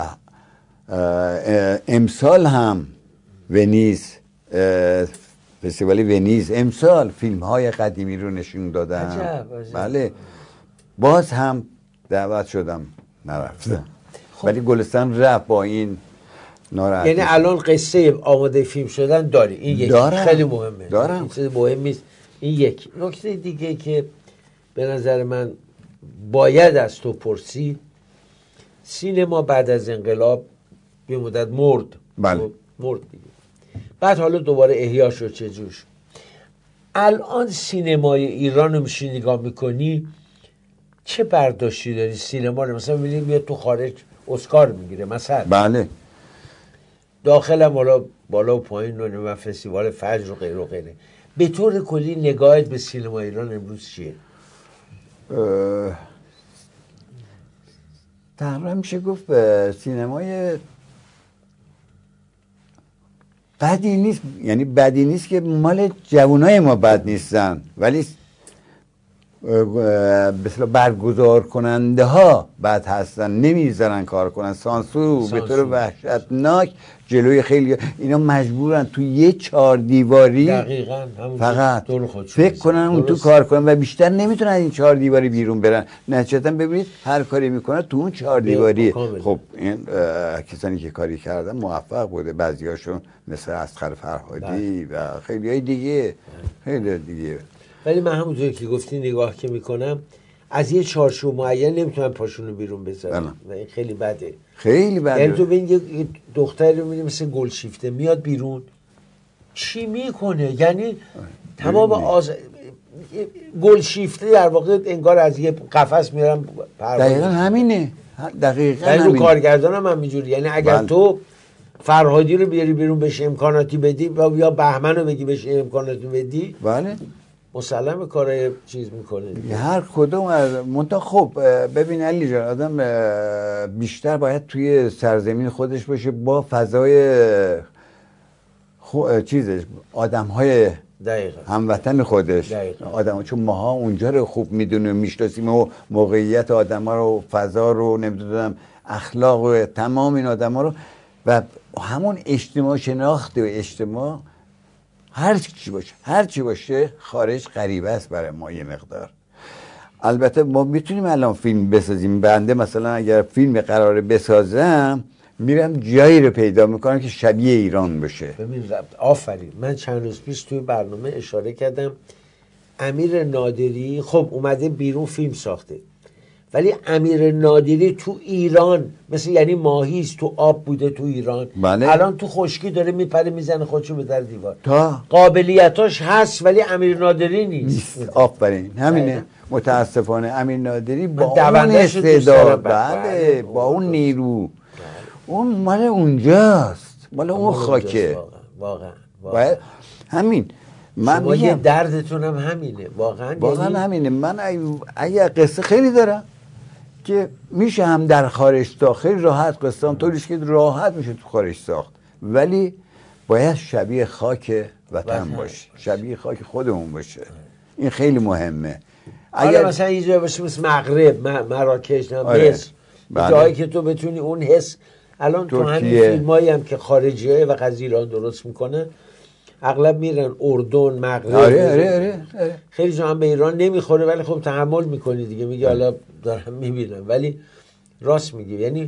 امسال هم ونیز فستیوال ونیز امسال فیلم های قدیمی رو نشون دادن. عجب عجب. بله باز هم دعوت شدم نرفتم. خب. ولی گلستان رفت با این ناراحتی. یعنی الان قصه آماده فیلم شدن داری؟ این یکی دارم. خیلی مهمه. دارم. این چیز مهم نیست. این یک نکته دیگه که به نظر من باید از تو پرسی، سینما بعد از انقلاب به مدت مرد. بله. مرد دیگه. بعد حالا دوباره احیا شد. چه جوش الان سینمای ایران رو میشی نگاه میکنی چه برداشتی داری سینما رو؟ مثلا میبینی میاد تو خارج اسکار میگیره مثلا. بله. داخل هم بالا بالا و پایین و فستیوال فجر و غیره و غیره. به طور کلی نگاهت به سینما ایران امروز چیه؟ تقریبا میشه گفت سینمای بدی نیست، یعنی بدی نیست که مال جوانای ما بد نیستن، ولی مثلا برگزار کننده ها بد هستن، نمیذارن کار کنن، سانسور به طور وحشتناک جلوی خیلی اینا مجبورن تو یه چهار دیواری دقیقاً فقط فکر کنن اون تو کار کنن و بیشتر نمیتونن این چهار دیواری بیرون برن. نتیجتا ببینید هر کاری میکنن تو اون چهار دیواری. خب این کسانی که کاری کردن موفق بوده، بعضیاشون مثل اصغر فرهادی و خیلی های دیگه خیلی دیگه. ولی من همونطور که گفتی نگاه که میکنم از یه چارچوب معین نمیتونم پاشونو بیرون بذارم و این خیلی بده، خیلی بده. یعنی تو ببین یه دختری رو میبینی مثل گلشیفته میاد بیرون چی میکنه، یعنی تمام آز... گلشیفته در واقع انگار از یه قفس میارم پرواز. دقیقا همینه، دقیقا همینه. همینه. رو کارگردان هم همینجوری، یعنی اگر بله. تو فرهادی رو بیاری بیرون بهش امکاناتی بدی و یا بهمن رو بگی بهش امکاناتی بدی، بله مسلم کارای چیز میکنه هر کدوم از منطقه. خب ببین علی جان، آدم بیشتر باید توی سرزمین خودش باشه با فضای خو... چیزش آدم های هموطن خودش آدم، چون ماها اونجا رو خوب میدونیم میشناسیم و موقعیت آدم ها رو، فضا رو، نمیدونم اخلاق و تمام این آدم ها رو و همون اجتماع شناخت و اجتماع هر چی باشه هر چی باشه خارج غریبه است برای ما یه مقدار. البته ما میتونیم الان فیلم بسازیم. بنده مثلا اگر فیلم قراره بسازم میرم جایی رو پیدا میکنم که شبیه ایران باشه. ببین آفرین، من چند روز پیش توی برنامه اشاره کردم امیر نادری خب اومده بیرون فیلم ساخته، ولی امیر نادری تو ایران مثل یعنی ماهیست، تو آب بوده تو ایران، بله. الان تو خشکی داره میپره میزنه خودشو به در دیوار. تا قابلیتاش هست ولی امیر نادری نیست. آفرین همینه. متاسفانه امیر نادری با اون استعداد، بله، با اون نیرو، اون مال اونجاست، مال اون خاکه واقعا واقعا همین. من شما یه دردتون هم همینه واقعا واقعا یعنی... همینه. من اگه قصه خیلی دارم که میشه هم در خارج ساخت، خیلی راحت قصه هم طوریش که راحت میشه تو خارج ساخت، ولی باید شبیه خاک وطن باشه، شبیه خاک خودمون باشه. این خیلی مهمه. اگر مثلا یه جایی باشه مثل مغرب، مراکش، مصر، بله. جایی که تو بتونی اون حس. الان تو همین فیلمایی هم که خارجیه و قضیه ایران درست میکنه اغلب میرن اردن، مغرب. آره آره آره آره. خیلی جا هم به ایران نمیخوره ولی خب تحمل میکنی دیگه، میگی حالا دارم میبینم. ولی راست میگی، یعنی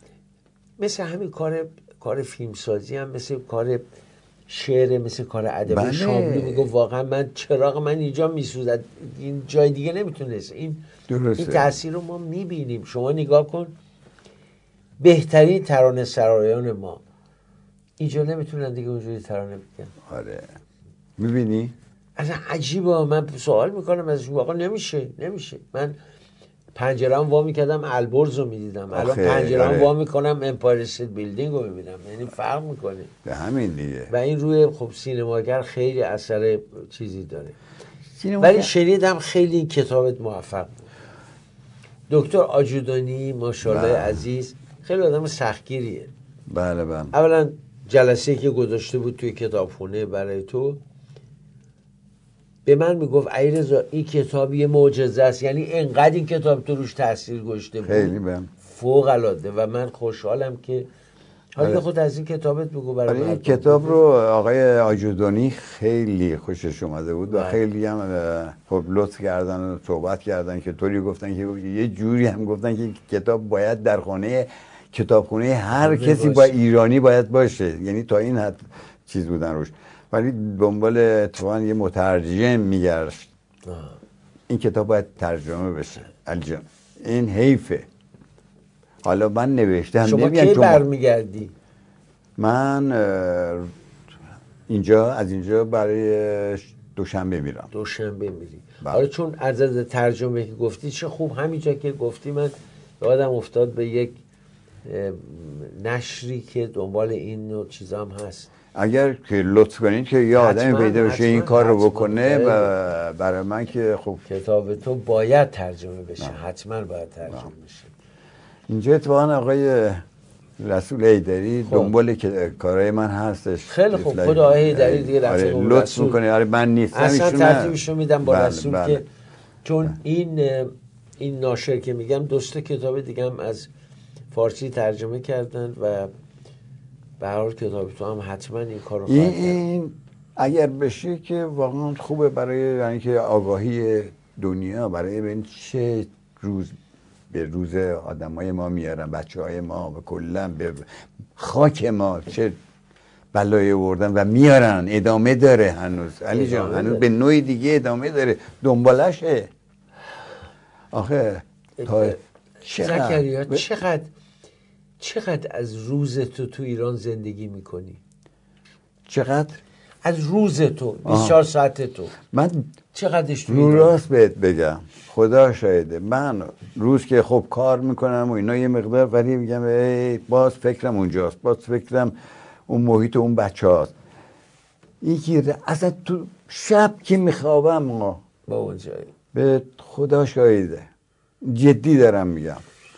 مثل همین کار کار فیلمسازی هم مثل کار شعر، مثل کار ادب. بله. شاملو میگه واقعا من چراغ من اینجا میسوزد، این جای دیگه نمیتونست. این درسته. این تاثیر رو ما میبینیم. شما نگاه کن بهترین ترانه سرایان ما اینجا نمیتونن دیگه اونجوری ترانه بگن. آره میبینی؟ اصلا عجیبه. من سوال میکنم ازش، واقعا نمیشه نمیشه. من پنجره‌ام وا میکردم البرز رو میدیدم، الان پنجره‌ام آره. وا میکنم امپایر استیت بیلدینگ رو میبینم. یعنی فرق میکنه به همین دیگه. و این روی خب سینماگر خیلی اثر چیزی داره. ولی شنیدم خیلی این کتابت موفق بود. دکتر آجودانی ماشاءالله عزیز خیلی آدم سختگیریه. بله بله. اولا جلسه‌ای که گذاشته بود توی کتابخونه برای تو به من میگفت علیرضا این کتاب یه معجزه است، یعنی انقدر این کتاب تو روش تاثیر گذاشته بود خیلی بهم فوق العاده و من خوشحالم که حالا خود از این کتابت بگو برای این کتاب رو آقای آجودانی خیلی خوشش اومده بود و خیلی هم خب لطف کردن و صحبت کردن که طوری گفتن که یه جوری هم گفتن که کتاب باید در خانه کتابخونه هر کسی با ایرانی باید باشه، یعنی تا این حد چیز بودن روش. ولی دنبال اتفاقا یه مترجم میگشت این کتاب باید ترجمه بشه. علی جان این حیفه. حالا من نوشتم شما کی برمیگردی؟ من اینجا از اینجا برای دوشنبه میرم. دوشنبه میری؟ حالا چون از از ترجمه که گفتی چه خوب، همینجا که گفتی من یادم افتاد به یک نشری که دنبال این نوع چیزا هم هست. اگر که لطف کنید که یه آدمی پیدا بشه این کار رو بکنه و برای من که خب کتاب تو باید ترجمه بشه. نه. حتما باید ترجمه نه. بشه. اینجا اتفاقا آقای رسول حیدری خب. دنبال کارهای من هستش. خیلی خوب. خود آقای حیدری دیگه رفته آره لطف میکنه. آره من نیستم اصلا ترتیبشو میدم با بله رسول بله. که چون بله. این این ناشر که میگم دوست کتاب دیگه هم از فارسی ترجمه کردن و به هر حال کتاب تو هم حتما این کارو خواهد کرد. این اگر بشه که واقعا خوبه برای یعنی که آگاهی دنیا برای ببین چه روز به روز آدمای ما میارن، بچهای ما و کلا به خاک ما چه بلایی آوردن و میارن. ادامه داره هنوز علی جان، هنوز به نوع دیگه ادامه داره، دنبالشه. آخه تا زکریا چقدر چقدر از روز تو تو ایران زندگی میکنی؟ چقدر؟ از روز تو بیست و چهار ساعت تو من چقدرش تو ایران؟ راست بهت بگم خدا شاهده من روز که خب کار میکنم و اینا یه مقدار ولی میگم ای باز فکرم اونجاست، باز فکرم اون محیط و اون بچه هاست. یکی اصلا تو شب که میخوابم ما با اونجایی به خدا شاهده جدی دارم میگم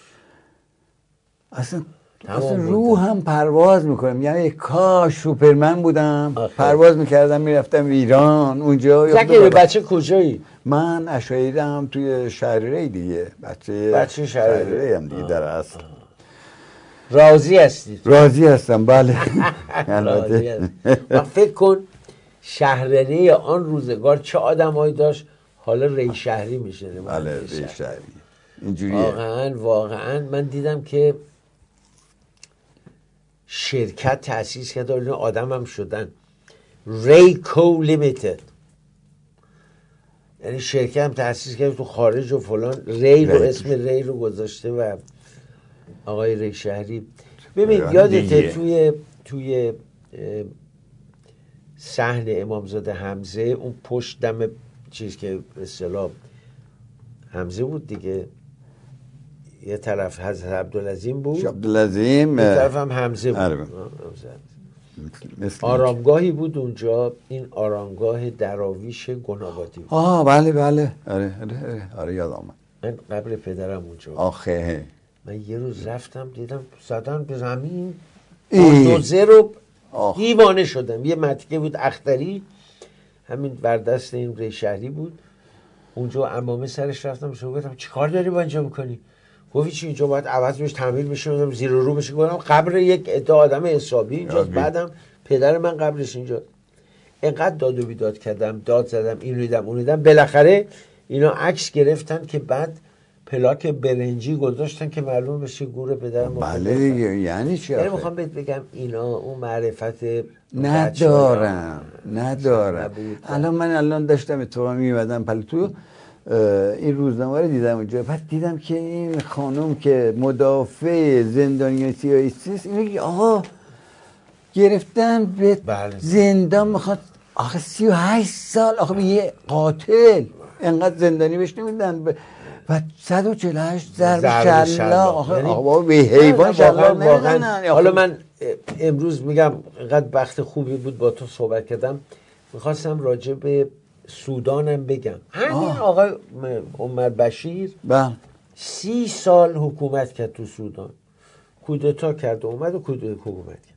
اصلا اصلا روحم پرواز میکنم. یعنی کاش سوپرمن بودم آخه. پرواز میکردم میرفتم ایران اونجا. زکریا بچه کجایی؟ من اشایدم توی شهریه دیگه. بچه بچه شهریه هم دیگه در اصل. راضی هستی؟ راضی هستم بله. راضی هستم. فکر کن شهریه آن روزگار چه آدمایی داشت، حالا ری شهری میشه. بله ری شهری اینجوریه. واقعا واقعا من دیدم که شرکت تأسیس کرده و آدم هم شدن ری کو لیمیتد، یعنی شرکت هم تأسیس کرده تو خارج و فلان ری رو اسم ری رو گذاشته و آقای ری شهری. ببین یادته توی توی صحن امامزاده حمزه اون پشت دم چیز که به اصطلاح حمزه بود دیگه، یه طرف حضرت عبدالعظیم بود، عبدالعظیم یه طرف هم حمزه بود. آرامگاهی بود اونجا، این آرامگاه دراویش گنابادی بود. آه بله بله آره آره آره یاد آمد. من قبر پدرم اونجا. آخه من یه روز رفتم دیدم زدن به زمین بلدوزر رو، دیوانه شدم. یه متکه بود اختری، همین بردست این ری شهری بود اونجا، عمامه سرش رفتم شو گفتم چیکار داری با اینجا میکنی؟ گفتی چی اینجا باید عوض بشه تعمیر بشه بدم زیر رو بشه. گفتم قبر یک عده آدم حسابی اینجاست، بعدم پدر من قبرش اینجا. اینقدر داد و بیداد کردم، داد زدم، این رو دیدم اون دیدم، بالاخره اینا عکس گرفتن که بعد پلاک برنجی گذاشتن که معلوم بشه گور پدرم. بله دیگه یعنی چی؟ یعنی میخوام بهت بگم اینا اون معرفت ندارم ندارم. الان من الان داشتم اتفاقا میمدم پلتو این روزنامه رو دیدم اونجا، بعد دیدم که این خانم که مدافع زندانیان سیاسی است اینو آقا گرفتن به بله. زندان میخواد. آخه سی و هشت سال آخه به یه قاتل اینقدر زندانی بهش نمیدن و صد و چهل و هشت ضرب شلاق. آخه آقا به حیوان شلاق نمیدن. حالا من امروز میگم اینقدر وقت خوبی بود با تو صحبت کردم، میخواستم راجع به سودانم بگم. همین آقای عمر بشیر بله سی سال حکومت کرد تو سودان، کودتا کرد اومد و کودتا حکومت کرد.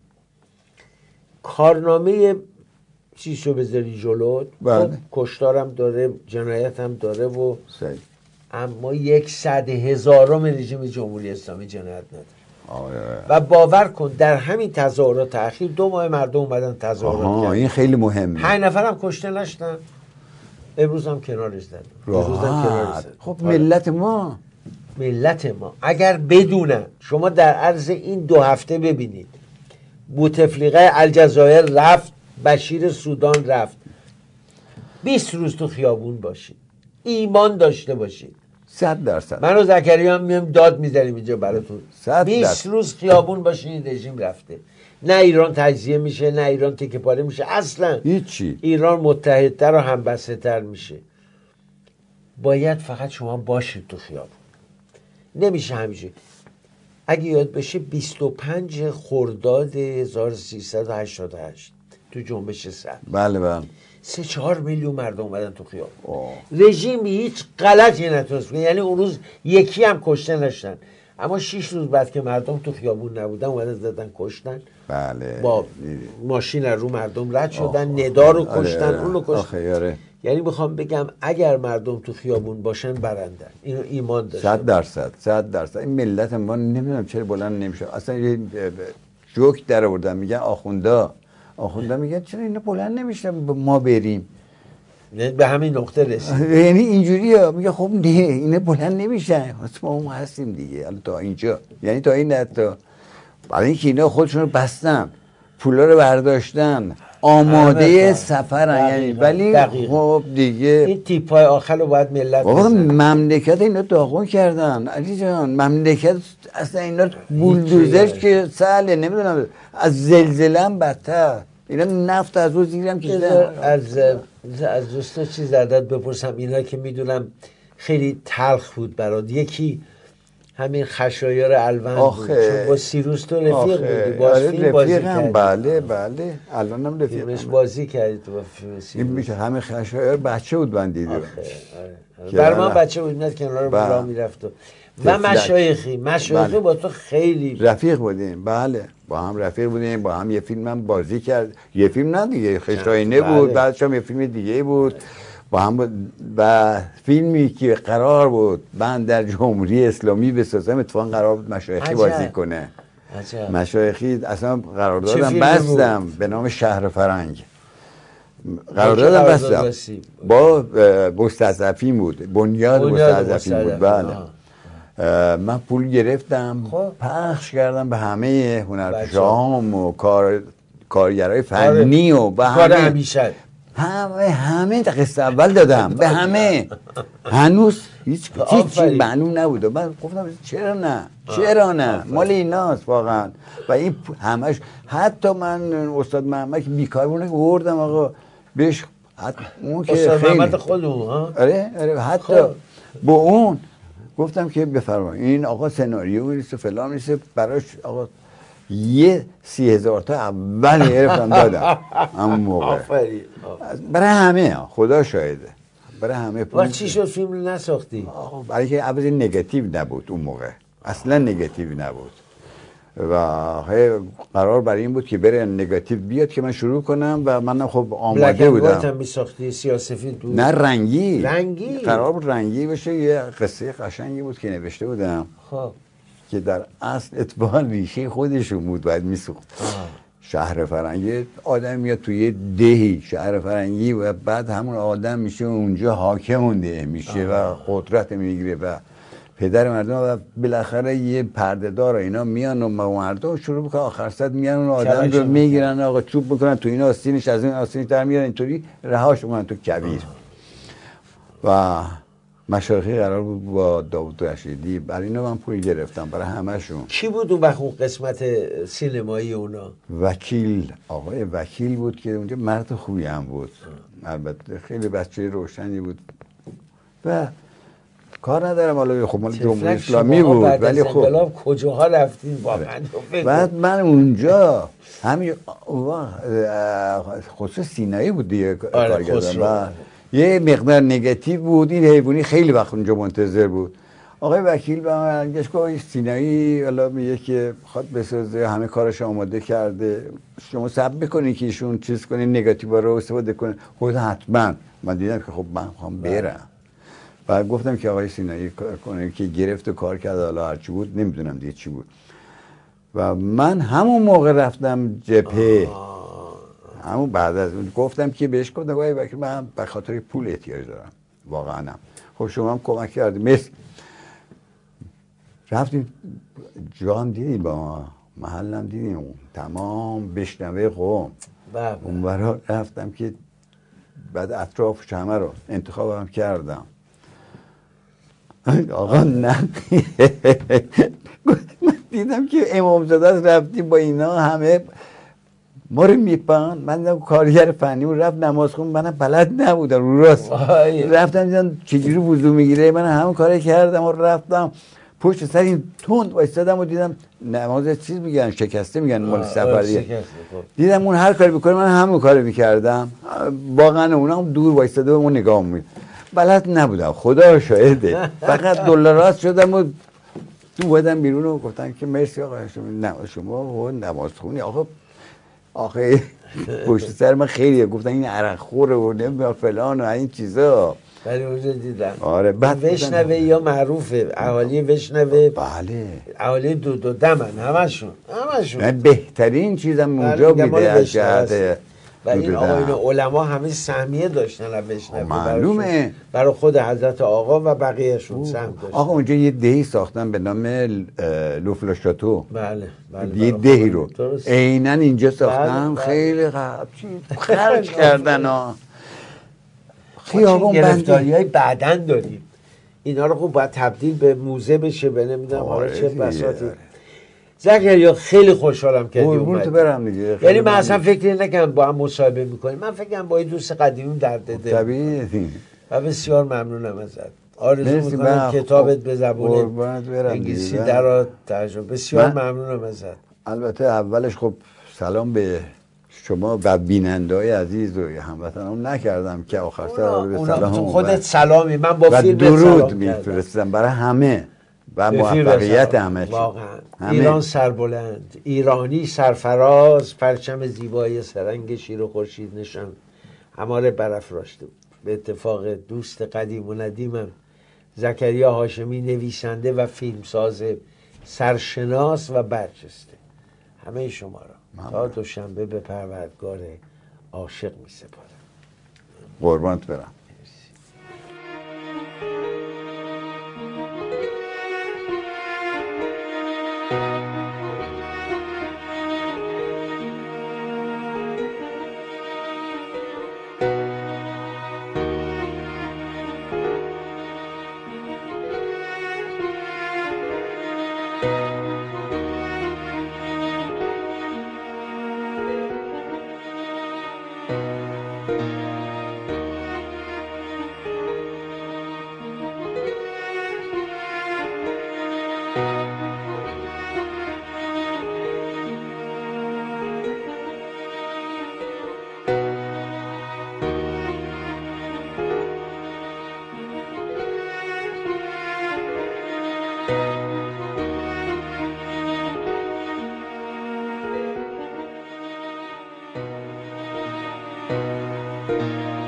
کارنامه چیشو بذاری جلو، بله. خب کشتارم داره، جنایت هم داره و صحیح. اما یک صد هزارم رژیم جمهوری اسلامی جنایت نداره. آه. و باور کن در همین تظاهرات اخیر دو ماه مردم اومدن تظاهرات کردن. این خیلی مهمه. پنج نفرم کشته نشدن، امروز هم کنارش زدن. امروز هم کنارش زدن. خب ملت ما ملت ما اگر بدونن، شما در عرض این دو هفته ببینید بوتفلیقه الجزایر رفت، بشیر سودان رفت، بیست روز تو خیابون باشید، ایمان داشته باشید. صد درصد. من و زکریا هم میام داد میذاریم اینجا براتون. بیست روز خیابون باشید، رژیم رفته. نه ایران تجزیه میشه، نه ایران تکه پاره میشه، اصلا هیچی. ایران متحدتر و همبسته‌تر میشه. باید فقط شما باشید تو خیابون، نمیشه همیشه. اگه یاد بشه بیست و پنج خرداد هزار و سیصد و هشتاد و هشت تو جنبش سبز. بله بله. سه چهار میلیون مردم اومدن تو خیابون. رژیم هیچ غلطی نتونست کنه، یعنی اون روز یکی هم کشته نشدن، اما شش روز بعد که مردم تو خیابون نبودن اومدن زدن کشتن. بله. با ماشین رو مردم رد شدن، ندا رو کشتن، آره. اون رو کشتن. آره. یعنی میخوام بگم اگر مردم تو خیابون باشن برندن، اینو ایمان داشته. صد درصد صد درصد. این ملت ما نمیدونم چرا بلند نمیشه. اصلا یه جوک در آوردن، میگن آخوندا آخوندا میگن چرا اینا بلند نمیشن ما بریم. به همین نقطه رسید. یعنی اینجوریه، میگه خب نه اینا بلند نمیشن، ما هم هستیم دیگه حالا تا اینجا. یعنی تا این حتی برای اینکه اینا خودشون رو بستن، پولا رو برداشتن، آماده سفرن، یعنی ولی خب دیگه این تیپای آخر رو باید ملت بابا بزن. مملکت اینا داغون کردن علی جان. مملکت اصلا اینا بولدوزر که سهله، نمیدونم از زلزله هم بدتر. اینا نفت از رو زیرم کشیدن. از از دوستا چیز عدد بپرسم، اینا که میدونم خیلی تلخ بود برات. یکی همین خشایار الوند بود، چون با سیروس تو رفیق بودی، باز آره فیلم بازی رفیقم. کردی. بله بله الان هم فیلمش رفیقم. بازی کردی تو با فیلم سیروس. این میشه همه خشایار بچه بود من دیدم. بر من بچه بود نه کنار بلا میرفت و و مشایخی مشایخی بله. با تو خیلی رفیق بودیم. بله با هم رفیق بودیم، با هم یه فیلم هم بازی کرد. یه فیلم نه دیگه، خشاینه بله. بود، بعدش هم یه فیلم دیگه بود با هم بود. و فیلمی که قرار بود من در جمهوری اسلامی بسازم اتفاقا قرار بود مشایخی بازی کنه. عجب. مشایخی اصلا قرار دادم بستم به نام شهر فرنگ. قرار با کی دادم قرار بستم دادی؟ با مستضعفین بود، بنیاد بنیاد مستضعفین بود. مستضعفین. بله من پول گرفتم خب. پخش کردم به همه هنرپیشه‌هام و کار کارگرای فنی و به کار همه همیشه همه همه قسط اول دادم به همه. هنوز هیچ چیزی معلوم نبود. من گفتم چرا نه چرا نه مال ایناست واقعا. و این همش حتی من استاد محمد که بیکار بود بردم آقا بهش، اون که استاد خیلی محمد خودمون ها آره آره حتی خب. با اون گفتم که بفرمایید این آقا سناریو نیست و فلان نیست، براش آقا یه سی هزار تا اول گرفتم دادم همون موقع. برای همه خدا شاهده، برای همه پول. و چی شد فیلم نساختی؟ برای که عوض نگاتیو نبود اون موقع، اصلا نگاتیو نبود و قرار برای این بود که بره نگاتیو بیاد که من شروع کنم و منم خب آماده بودم. بلک هم میساختی سیاسفید بود؟ نه رنگی. رنگی قرار بود رنگی بشه. یه قصه قشنگی بود که نوشته بودم خب که در اصل اتباع ریشه خودشون بود باید میسوخت. شهر فرنگی آدم میاد توی یه دهی شهر فرنگی و بعد همون آدم میشه اونجا حاکم اون ده میشه و قدرت میگیره و پدر مردم و بالاخره یه پردهدار اینا میان و مردم شروع میکنن آخر سر میان اون آدم رو میگیرن آقا چوب میکنن تو این آستینش از این آستینش در میارن اینطوری رهاش میکنن تو کویر. و مشایخی قرار بود با داوود رشیدی برای اینا من پول گرفتم برای همشون. کی بود اون وقت اون قسمت سینمایی اونا؟ وکیل، آقای وکیل بود که اونجا مرد خوبی هم بود. البته خیلی بچه روشنی بود و کار ندارم حالا خب مال جمهوری اسلامی بود ولی خب کجاها رفتین واقعا؟ بعد من اونجا همین خصوص سینایی بود دیگه کار کردم و یه مقدار نگاتیو بود. این حیوانی خیلی وقت اونجا منتظر بود. آقای وکیل به من انگش که سینایی حالا میگه که خواد بسازه، همه کارش آماده کرده، شما صبر میکنین که ایشون چیز کنین نگاتیو رو استفاده کنه. خود حتما من دیدم که خب من خواهم برم. بعد گفتم که آقای سینایی کار کنه که گرفت و کار کرد، حالا هرچی بود نمیدونم دیگه چی بود. و من همون موقع رفتم جبهه. همون بعد از اون گفتم که بهش گفتم آقای وکیل من به خاطر پول احتیاج دارم واقعا هم. خب شما هم کمک کردید. مثل رفتیم جا هم دیدیم با ما محل هم دیدیم تمام بشنوه قوم اون برا رفتم که بعد اطرافش همه رو انتخابم کردم. آقا نه من دیدم که امامزاده رفتیم با اینا همه ما رو میپن. من کارگر فنی رو رفت نماز خون، منم بلد نبودم رو راست رفتم دیدم چجوری وضو میگیره، من همون کار کردم و رفتم پشت سر این تند وایسادم و دیدم نماز چیز میگن شکسته میگن مال سفر دیگه. دیدم اون هر کاری بکنه من همون کارو میکردم. واقعا اونا هم دور وایساده و اون نگاه می‌کرد. بلد نبودم خدا شاهده. فقط دلارات شدم و تو بودم بیرون و گفتن که مرسی آقا شما نه شما نماز خونی آقا آخه پشت سر من خیلی گفتن این عرق خوره و نمیدونم فلان و این چیزا. ولی اونجا دیدم. آره بعد وشنوه یا معروفه اهالی وشنوه. بله اهالی دو دو دمن همشون همشون. بهترین چیزم اونجا بوده از جهت و این آقایون علما همه سهمیه داشتن از وشنوه. معلومه برای خود حضرت آقا و بقیهشون سهم داشتن. آقا اونجا یه دهی ساختن به نام لوفلاشاتو. بله بله. یه دهی رو عیناً اینجا ساختن. بله خیلی خرج کردن ها. خیابون گرفتاری های بعدن داریم اینا رو خوب باید تبدیل به موزه بشه به نمیدونم حالا چه بساطی. زکریا خیلی خوشحالم کردی اومدی. برم دیگه. یعنی من اصلا فکر نکنم با هم مصاحبه میکنیم. من فکر کنم با این دوست قدیمیم درد دل. طبیعی. و بسیار ممنونم ازت. آرزو میکنم کتابت به زبون انگلیسی در ترجمه. بسیار ممنونم ازت. البته اولش خب سلام به شما و بیننده‌های عزیز و هموطنان نکردم که آخر سر به سلام تو خودت سلامی من با فیلم درود میفرستم برای همه و موفقیت همه. واقعا ایران سربلند، ایرانی سرفراز، پرچم زیبای سرنگ شیر و خورشید نشان هماره برافراشته. به اتفاق دوست قدیم و ندیمم زکریا هاشمی نویسنده و فیلمساز سرشناس و برجسته همه شما را تا دوشنبه به پروردگار عاشق می سپارم. قربانت برم. Thank you.